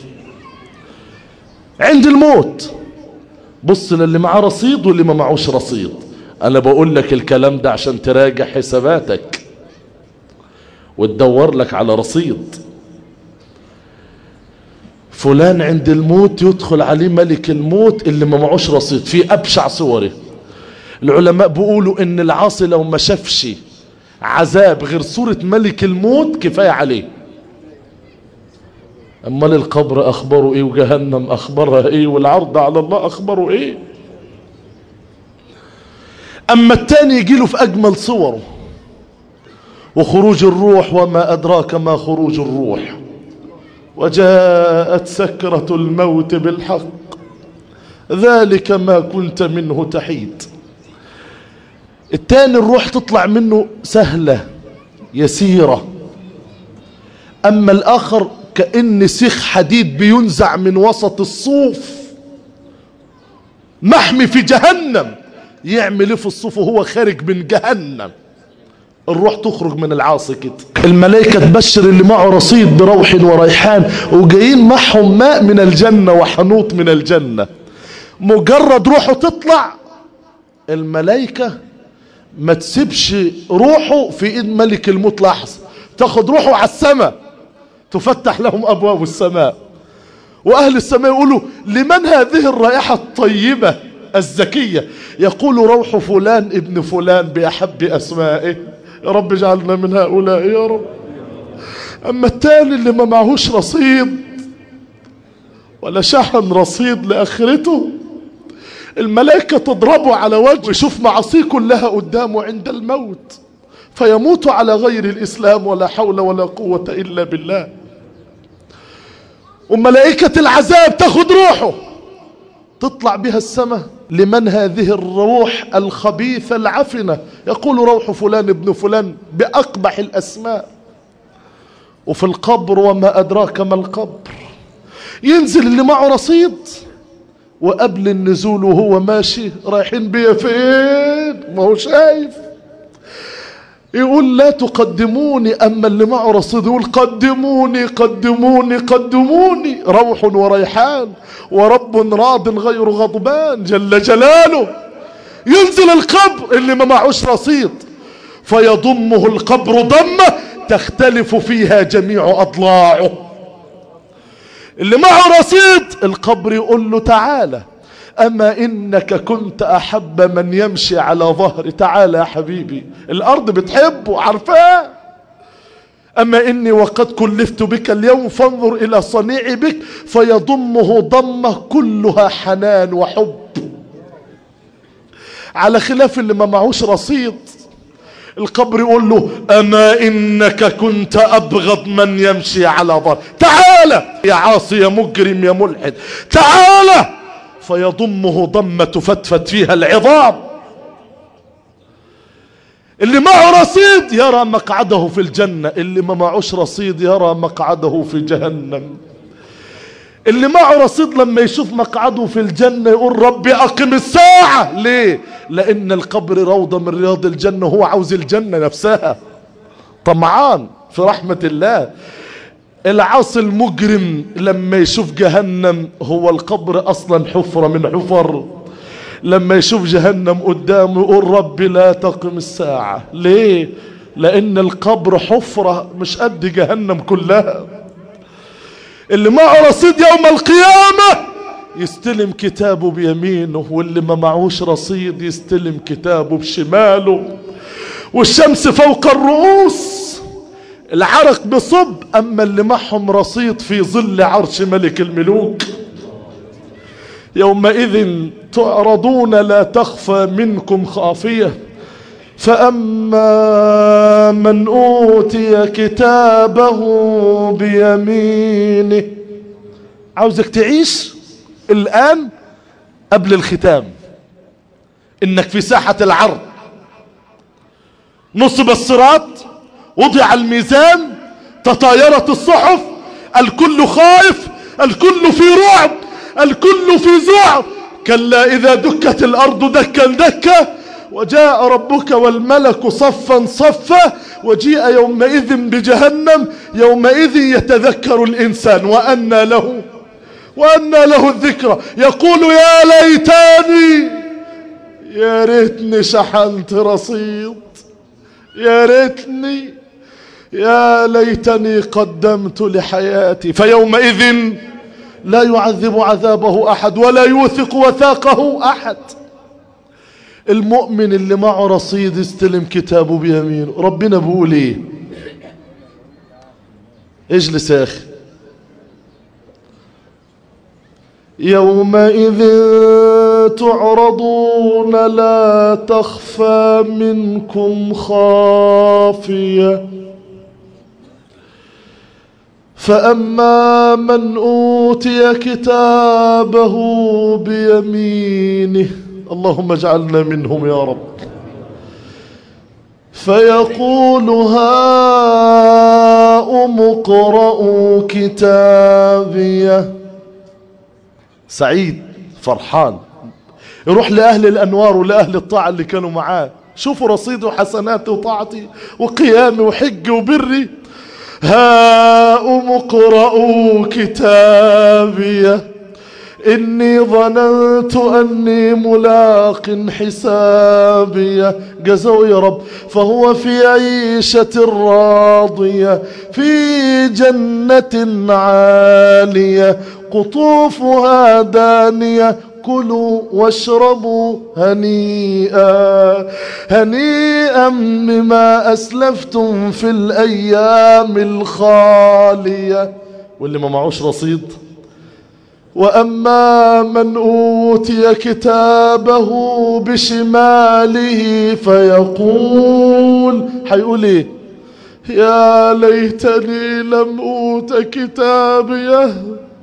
Speaker 1: عند الموت بص للي معاه رصيد واللي ما معوش رصيد. انا بقول لك الكلام ده عشان تراجع حساباتك وتدور لك على رصيد. فلان عند الموت يدخل عليه ملك الموت اللي ما معوش رصيد في ابشع صوره. العلماء بيقولوا ان العاصي لو ما شافش عذاب غير صورة ملك الموت كفاية عليه. امال القبر اخباره ايه وجهنم اخبارها ايه والعرض على الله اخباره ايه؟ اما التاني يجيله في اجمل صوره، وخروج الروح وما ادراك ما خروج الروح، وجاءت سكرة الموت بالحق ذلك ما كنت منه تحيد. التاني الروح تطلع منه سهلة يسيرة، اما الاخر كأن سيخ حديد بينزع من وسط الصوف محمي في جهنم. يعمل ايه في الصوف وهو خارج من جهنم؟ الروح تخرج من العاصي كده. الملائكة تبشر اللي معه رصيد بروح وريحان وجايين معهم ماء من الجنة وحنوط من الجنة. مجرد روحه تطلع الملائكة ما تسيبش روحه في ايد ملك الموت لحظة، تاخد روحه على السماء، تفتح لهم ابواب السماء، واهل السماء يقولوا لمن هذه الرائحة الطيبة الزكية؟ يقول روح فلان ابن فلان بأحب أسمائه. يا رب اجعلنا من هؤلاء يا رب. أما التاني اللي ما معهوش رصيد ولا شحن رصيد لآخرته، الملائكة تضربه على وجهه ويشوف معاصيه كلها قدامه عند الموت فيموت على غير الإسلام ولا حول ولا قوة إلا بالله. وملائكة العذاب تاخد روحه تطلع بها السماء. لمن هذه الروح الخبيثة العفنة؟ يقول روح فلان ابن فلان بأقبح الأسماء. وفي القبر وما أدراك ما القبر، ينزل اللي معه رصيد وقبل النزول وهو ماشي رايحين بيه فين؟ ما هو شايف، يقول لا تقدموني. أما اللي معه رصيد يقول قدموني قدموني قدموني. روح وريحان ورب راض غير غضبان جل جلاله. ينزل القبر اللي ما معوش رصيد فيضمه القبر ضمه تختلف فيها جميع أضلاعه. اللي معه رصيد القبر يقول له تعالى، أما إنك كنت أحب من يمشي على ظهر، تعالى يا حبيبي، الأرض بتحبه عارفاه. أما إني وقد كلفت بك اليوم فانظر إلى صنيعي بك، فيضمه ضمه كلها حنان وحب. على خلاف اللي ما معهوش رصيد القبر يقول له أما إنك كنت أبغض من يمشي على ظهر، تعالى يا عاصي يا مجرم يا ملحد تعالى. فيضمه ضمة تفتفت فيها العظام. اللي معه رصيد يرى مقعده في الجنة، اللي ما معوش رصيد يرى مقعده في جهنم. اللي معه رصيد لما يشوف مقعده في الجنة يقول ربي أقم الساعة. ليه؟ لأن القبر روضة من رياض الجنة، هو عاوز الجنة نفسها، طمعان في رحمة الله. العاصي المجرم لما يشوف جهنم، هو القبر أصلا حفرة من حفر، لما يشوف جهنم قدامه يقول ربي لا تقم الساعة. ليه؟ لأن القبر حفرة مش قد جهنم كلها. اللي معه رصيد يوم القيامة يستلم كتابه بيمينه، واللي ما معهوش رصيد يستلم كتابه بشماله. والشمس فوق الرؤوس، العرق بصب. أما اللي معهم رصيد في ظل عرش ملك الملوك. يومئذ تعرضون لا تخفى منكم خافية. فأما من أوتي كتابه بيمينه. عاوزك تعيش الآن قبل الختام، إنك في ساحة العرض، نصب الصراط، وضع الميزان، تطايرت الصحف، الكل خائف، الكل في رعب، الكل في ذعر. كلا إذا دكت الأرض دكا دكا وجاء ربك والملك صفا صفا وجيء يومئذ بجهنم يومئذ يتذكر الإنسان وأنى له وأنى له الذكرى يقول يا ليتني يا ريتني شحنت رصيد، يا ريتني يا ليتني قدمت لحياتي. فيومئذ لا يعذب عذابه أحد ولا يوثق وثاقه أحد. المؤمن اللي معه رصيد يستلم كتابه بيمينه. ربنا بيقول ايه؟ اجلس يا اخي. يومئذ تعرضون لا تخفى منكم خافية فأما من أوتي كتابه بيمينه، اللهم اجعلنا منهم يا رب، فيقول هاؤم اقرءوا كتابيه. سعيد فرحان، يروح لأهل الأنوار ولأهل الطاعة اللي كانوا معاه، شوفوا رصيدي وحسناتي وطاعتي وقيامي وحجي وبري. هاؤم اقرءوا كتابيه إني ظننت أني ملاق حسابيه. جزاؤه يا رب. فهو في عيشة راضية في جنة عالية قطوفها دانية كلوا واشربوا هنيئا هنيئا بما أسلفتم في الأيام الخالية. واللي ما معوش رصيد، وأما من أوتي كتابه بشماله فيقول، حيقول ايه؟ يا ليتني لم أوت كتابيه،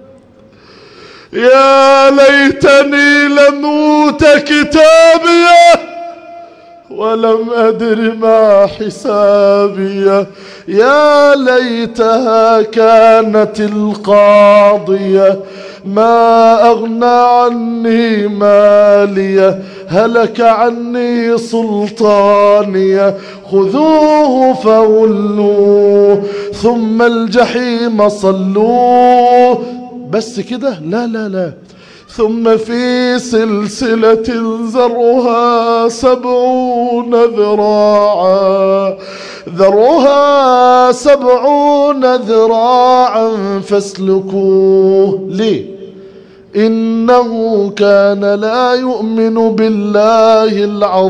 Speaker 1: يا ليتني لم أوت كتابيه ولم أدر ما حسابيه. يا ليتها كانت القاضية ما أغنى عني مالية هلك عني سلطانية خذوه فغلوه ثم الجحيم صلوه. بس كده؟ لا لا لا. ثم في سلسلة زرعها سبعون ذراعا ذرعها سبعون ذراعا فاسلكوه. ليه؟ إنه كان لا يؤمن بالله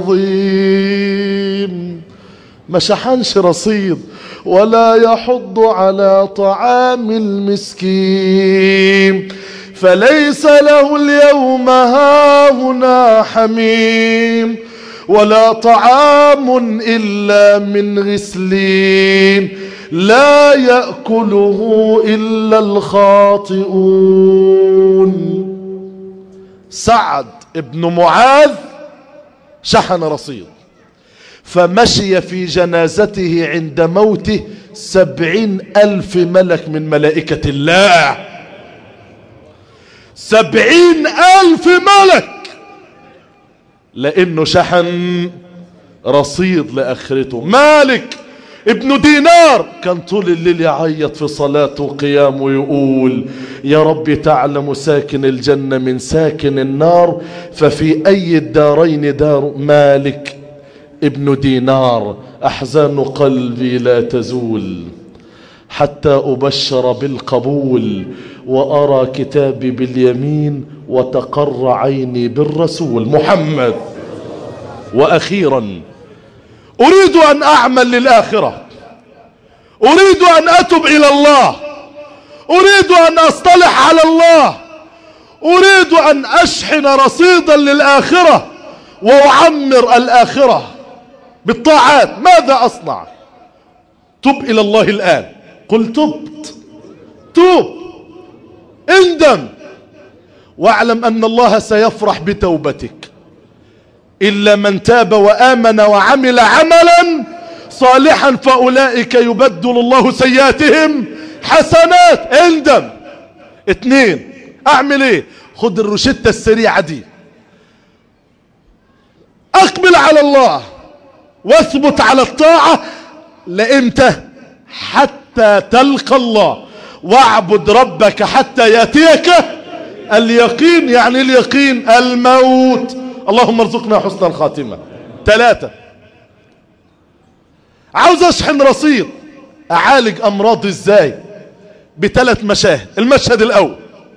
Speaker 1: العظيم. ما شحنش رصيد ولا يحض على طعام المسكين فليس له اليوم هاهنا حميم ولا طعام إلا من غسلين لا يأكله إلا الخاطئون. سعد ابن معاذ شحن رصيد فمشي في جنازته عند موته سبعين ألف ملك من ملائكة الله. سبعين ألف ملك لأنه شحن رصيد لآخرته. مالك ابن دينار كان طول الليل يعيط في صلاته وقيامه ويقول يا رب تعلم ساكن الجنة من ساكن النار ففي أي الدارين دار. مالك ابن دينار أحزان قلبي لا تزول حتى أبشر بالقبول وأرى كتابي باليمين وتقر عيني بالرسول محمد. وأخيرا أريد أن أعمل للآخرة، أريد أن أتب إلى الله، أريد أن أصطلح على الله، أريد أن أشحن رصيدا للآخرة وأعمر الآخرة. بالطاعات، ماذا أصنع؟ تب إلى الله الآن. قل تبت، توب، اندم، واعلم أن الله سيفرح بتوبتك. إلا من تاب وآمن وعمل عملا صالحا فأولئك يبدل الله سيئاتهم حسنات. اندم. اتنين، اعمل ايه؟ خد الروشتة السريعة دي، اقبل على الله واثبت على الطاعة. لإمتى؟ حتى تلقى الله. واعبد ربك حتى يأتيك اليقين. يعني اليقين الموت. اللهم ارزقنا حسن الخاتمة. ثلاثة، عاوز اشحن رصيد. اعالج امراض ازاي؟ بثلاث مشاهد. المشهد الاول،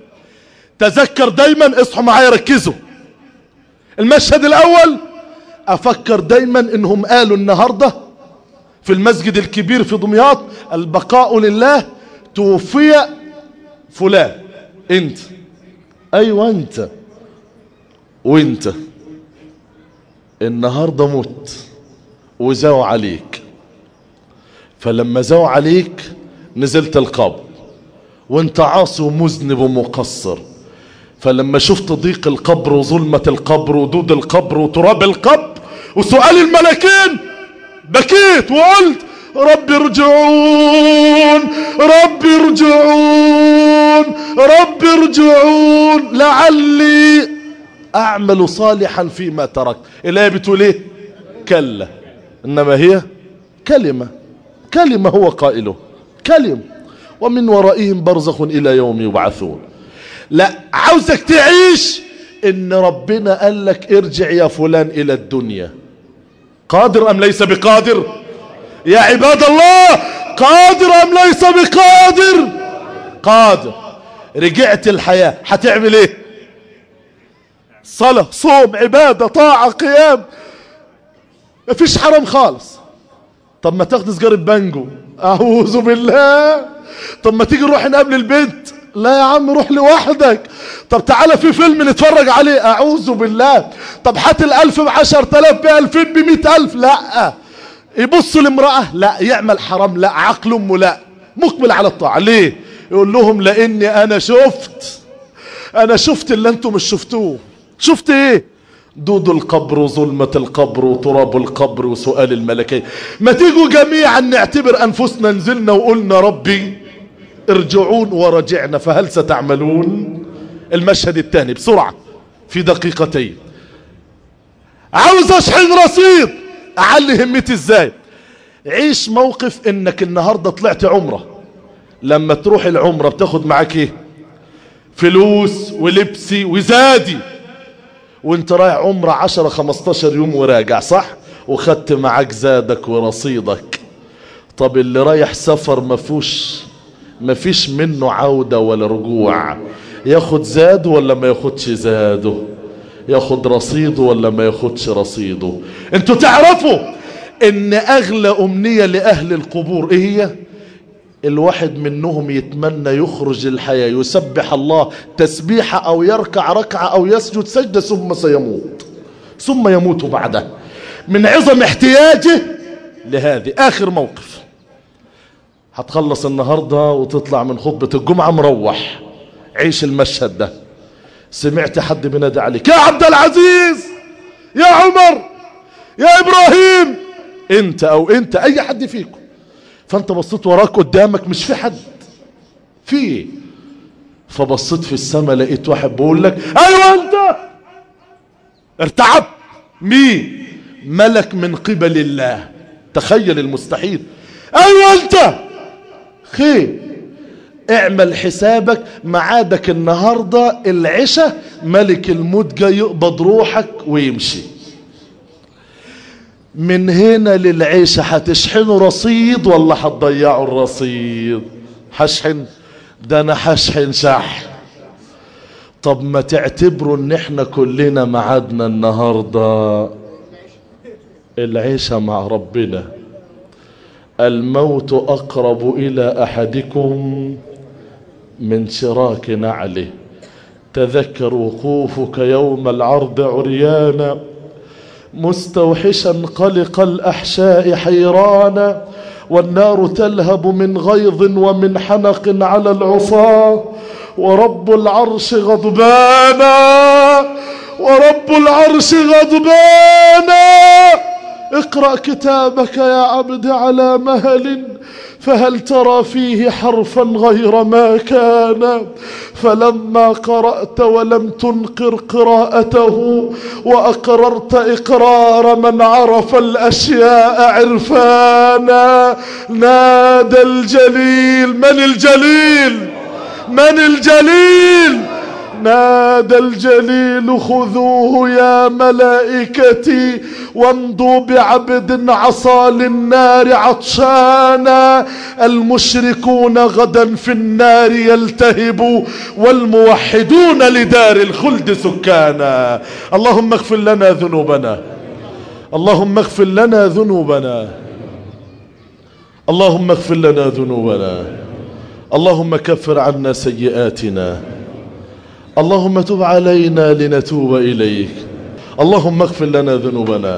Speaker 1: تذكر دايما، اصحوا معايا ركزوا. المشهد الاول، افكر دايما انهم قالوا النهاردة في المسجد الكبير في دمياط البقاء لله، توفي فلان. انت، ايوه انت، وانت النهاردة مت وزاوا عليك. فلما زاوا عليك نزلت القبر وانت عاصي ومذنب ومقصر. فلما شفت ضيق القبر وظلمة القبر ودود القبر وتراب القبر وسؤال الملكين، بكيت وقلت ربي ارجعون، ربي ارجعون، ربي ارجعون لعلي اعمل صالحا فيما تركت. الآية بتقول ايه؟ كلا، انما هي كلمة، كلمة هو قائله، كلمة، ومن ورائهم برزخ الى يوم يبعثون. لا، عاوزك تعيش ان ربنا قال لك ارجع يا فلان الى الدنيا. قادر ام ليس بقادر؟ يا عباد الله، قادر ام ليس بقادر؟ قادر. رجعت الحياة هتعمل ايه؟ صلاة، صوم، عبادة، طاعة، قيام، مفيش حرام خالص. طب ما تاخد سجارة بانجو، اعوذ بالله. طب ما تيجي نروح نقابل البنت، لا يا عم روح لوحدك. طب تعالى في فيلم نتفرج عليه، اعوذ بالله. طب هات الالف بعشر تلاف، بألفين، بمئة الف، لا. يبص لامرأة، لا. يعمل حرام، لا. عقل امه، لا. مقبل على الطاعة. ليه؟ يقول لهم لاني انا شفت، انا شفت اللي انتم مش شفتوه. شفت ايه؟ دود القبر وظلمة القبر وتراب القبر وسؤال الملكين. ما تيجوا جميعا نعتبر انفسنا نزلنا وقلنا ربي ارجعون ورجعنا، فهل ستعملون؟ المشهد الثاني بسرعة في دقيقتين. عاوز اشحن رصيد، اعلي همتي ازاي؟ عيش موقف انك النهاردة طلعت عمرة. لما تروح العمرة بتاخد معاك ايه؟ فلوس ولبسي وزادي. وانت رايح عمرة عشرة خمستاشر يوم وراجع، صح؟ وخدت معاك زادك ورصيدك. طب اللي رايح سفر مفوش مفيش منه عودة ولا رجوع، ياخد زاد ولا ما ياخدش زاده؟ ياخد رصيده ولا ما ياخدش رصيده؟ انتوا تعرفوا ان اغلى امنية لاهل القبور ايه هي؟ الواحد منهم يتمنى يخرج الحياة يسبح الله تسبيحة او يركع ركعة او يسجد سجدة ثم سيموت، ثم يموت بعده من عظم احتياجه لهذه. اخر موقف، هتخلص النهاردة وتطلع من خطبة الجمعة مروح، عيش المشهد ده. سمعت حد بينادي عليك، يا عبد العزيز، يا عمر، يا ابراهيم، انت او انت اي حد فيكم. فانت بصيت وراك قدامك مش في حد، في فبصيت في السماء لقيت واحد بيقول لك ايوه انت. ارتعبت. مين؟ ملك من قبل الله. تخيل المستحيل. ايوه انت. خير، اعمل حسابك معادك النهاردة العشاء، ملك الموت جاي يقبض روحك ويمشي. من هنا للعيشة هتشحنوا رصيد ولا هتضيعوا الرصيد؟ هشحن، ده انا هشحن شحن. طب ما تعتبروا ان احنا كلنا معادنا النهاردة العيشة مع ربنا. الموت اقرب الى احدكم من شراك نعله. تذكر وقوفك يوم العرض عريانا مستوحشا قلق الأحشاء حيرانا، والنار تلهب من غيظ ومن حنق على العصاة، ورب العرش غضبانا، ورب العرش غضبانا. اقرأ كتابك يا عبد على مهل، فهل ترى فيه حرفا غير ما كان؟ فلما قرأت ولم تنقر قراءته، وأقررت إقرار من عرف الأشياء عرفانا، نادى الجليل. من الجليل؟ من الجليل؟ نادى الجليل خذوه يا ملائكتي وامضوا بعبد عصى للنار عطشانا، المشركون غدا في النار يلتهبوا، والموحدون لدار الخلد سكانا. اللهم اغفر لنا ذنوبنا، اللهم اغفر لنا ذنوبنا، اللهم اغفر لنا ذنوبنا، اللهم كفر عنا سيئاتنا، اللهم تب علينا لنتوب إليك. اللهم اغفر لنا ذنوبنا،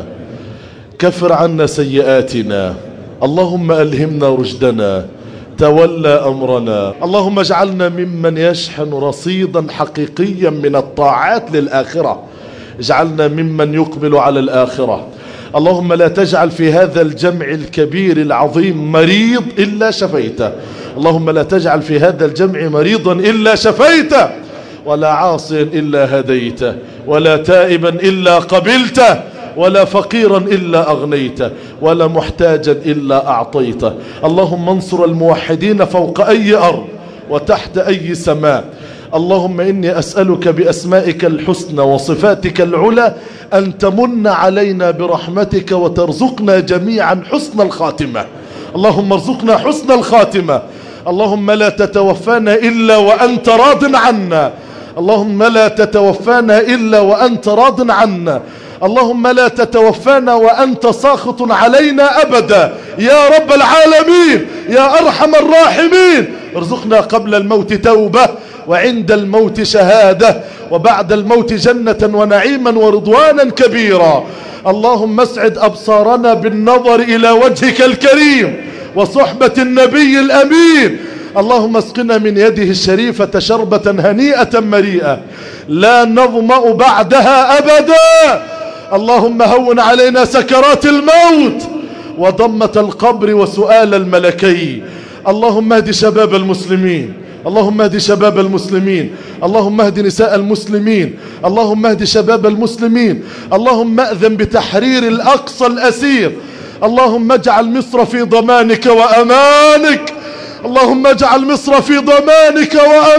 Speaker 1: كفر عنا سيئاتنا، اللهم ألهمنا رشدنا، تولى أمرنا. اللهم اجعلنا ممن يشحن رصيدا حقيقيا من الطاعات للآخرة، اجعلنا ممن يقبل على الآخرة. اللهم لا تجعل في هذا الجمع الكبير العظيم مريض إلا شفيته، اللهم لا تجعل في هذا الجمع مريضا إلا شفيته، ولا عاصيا إلا هديته، ولا تائبا إلا قبلته، ولا فقيرا إلا أغنيته، ولا محتاجا إلا أعطيته. اللهم انصر الموحدين فوق أي أرض وتحت أي سماء. اللهم إني أسألك بأسمائك الحسنى وصفاتك العلى أن تمن علينا برحمتك وترزقنا جميعا حسن الخاتمة. اللهم ارزقنا حسن الخاتمة. اللهم لا تتوفانا إلا وأنت راض عنا، اللهم لا تتوفانا إلا وأنت راض عنا، اللهم لا تتوفانا وأنت ساخط علينا أبدا يا رب العالمين يا أرحم الراحمين. ارزقنا قبل الموت توبة، وعند الموت شهادة، وبعد الموت جنة ونعيما ورضوانا كبيرا. اللهم اسعد أبصارنا بالنظر إلى وجهك الكريم وصحبة النبي الأمين. اللهم اسقنا من يده الشريفة شربة هنيئة مريئة لا نظمأ بعدها أبدا. اللهم هون علينا سكرات الموت وضمة القبر وسؤال الملكين. اللهم اهد شباب المسلمين، اللهم اهد شباب المسلمين، اللهم اهد نساء المسلمين، اللهم اهد شباب المسلمين. اللهم أذن بتحرير الأقصى الأسير. اللهم اجعل مصر في ضمانك وأمانك، اللهم اجعل مصر في ضمانك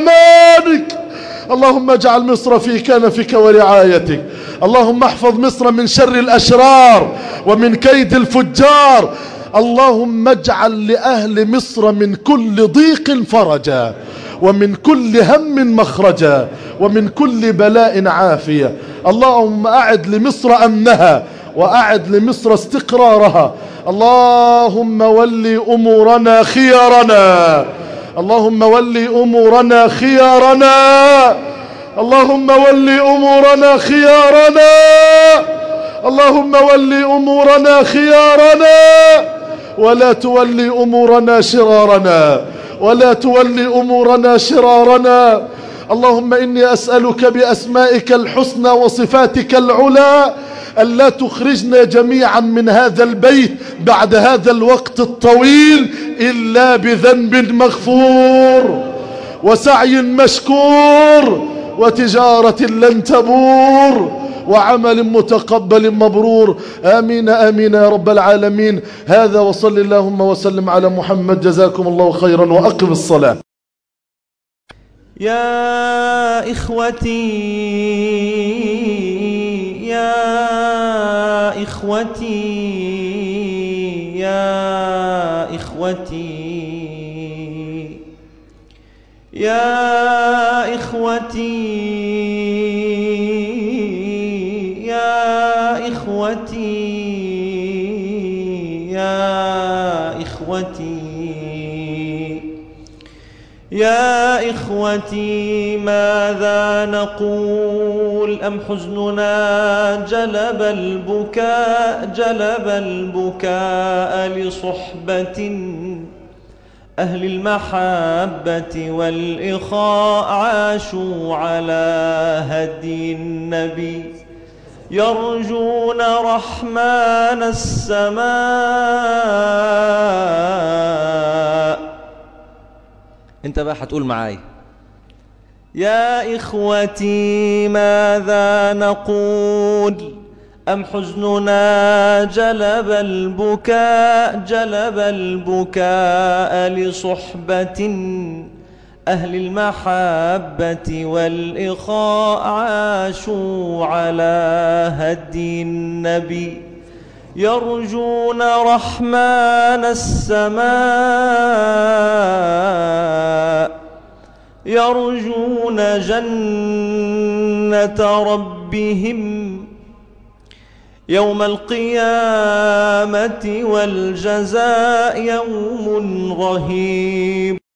Speaker 1: وأمانك، اللهم اجعل مصر في كنفك ورعايتك. اللهم احفظ مصر من شر الأشرار ومن كيد الفجار. اللهم اجعل لأهل مصر من كل ضيق فرجا، ومن كل هم مخرجا، ومن كل بلاء عافية. اللهم أعد لمصر أمنها، وأعد لمصر استقرارها. اللهم ولي أمورنا خيارنا، اللهم ولي أمورنا خيارنا، اللهم ولي أمورنا خيارنا، اللهم ولي أمورنا خيارنا، ولا تولي أمورنا شرارنا، ولا تولي أمورنا شرارنا. اللهم إني أسألك بأسمائك الحسنى وصفاتك العلى ألا تخرجنا جميعا من هذا البيت بعد هذا الوقت الطويل إلا بذنب مغفور، وسعي مشكور، وتجارة لن تبور، وعمل متقبل مبرور. آمين آمين يا رب العالمين. هذا وصل اللهم وسلم على محمد. جزاكم الله خيرا، وأقم الصلاة.
Speaker 2: يا إخوتي يا إخوتي يا إخوتي يا إخوتي يا إخوتي يا إخوتي يا إخوتي ماذا نقول أم حزننا جلب البكاء جلب البكاء لصحبة أهل المحبة والإخاء عاشوا على هدي النبي يرجون رحمن السماء. انت بقى هتقول معايا يا إخوتي ماذا نقول أم حزننا جلب البكاء جلب البكاء لصحبة أهل المحبة والإخاء عاشوا على هدي النبي يرجون رحمن السماء يرجون جنة ربهم يوم القيامة والجزاء يوم رهيب.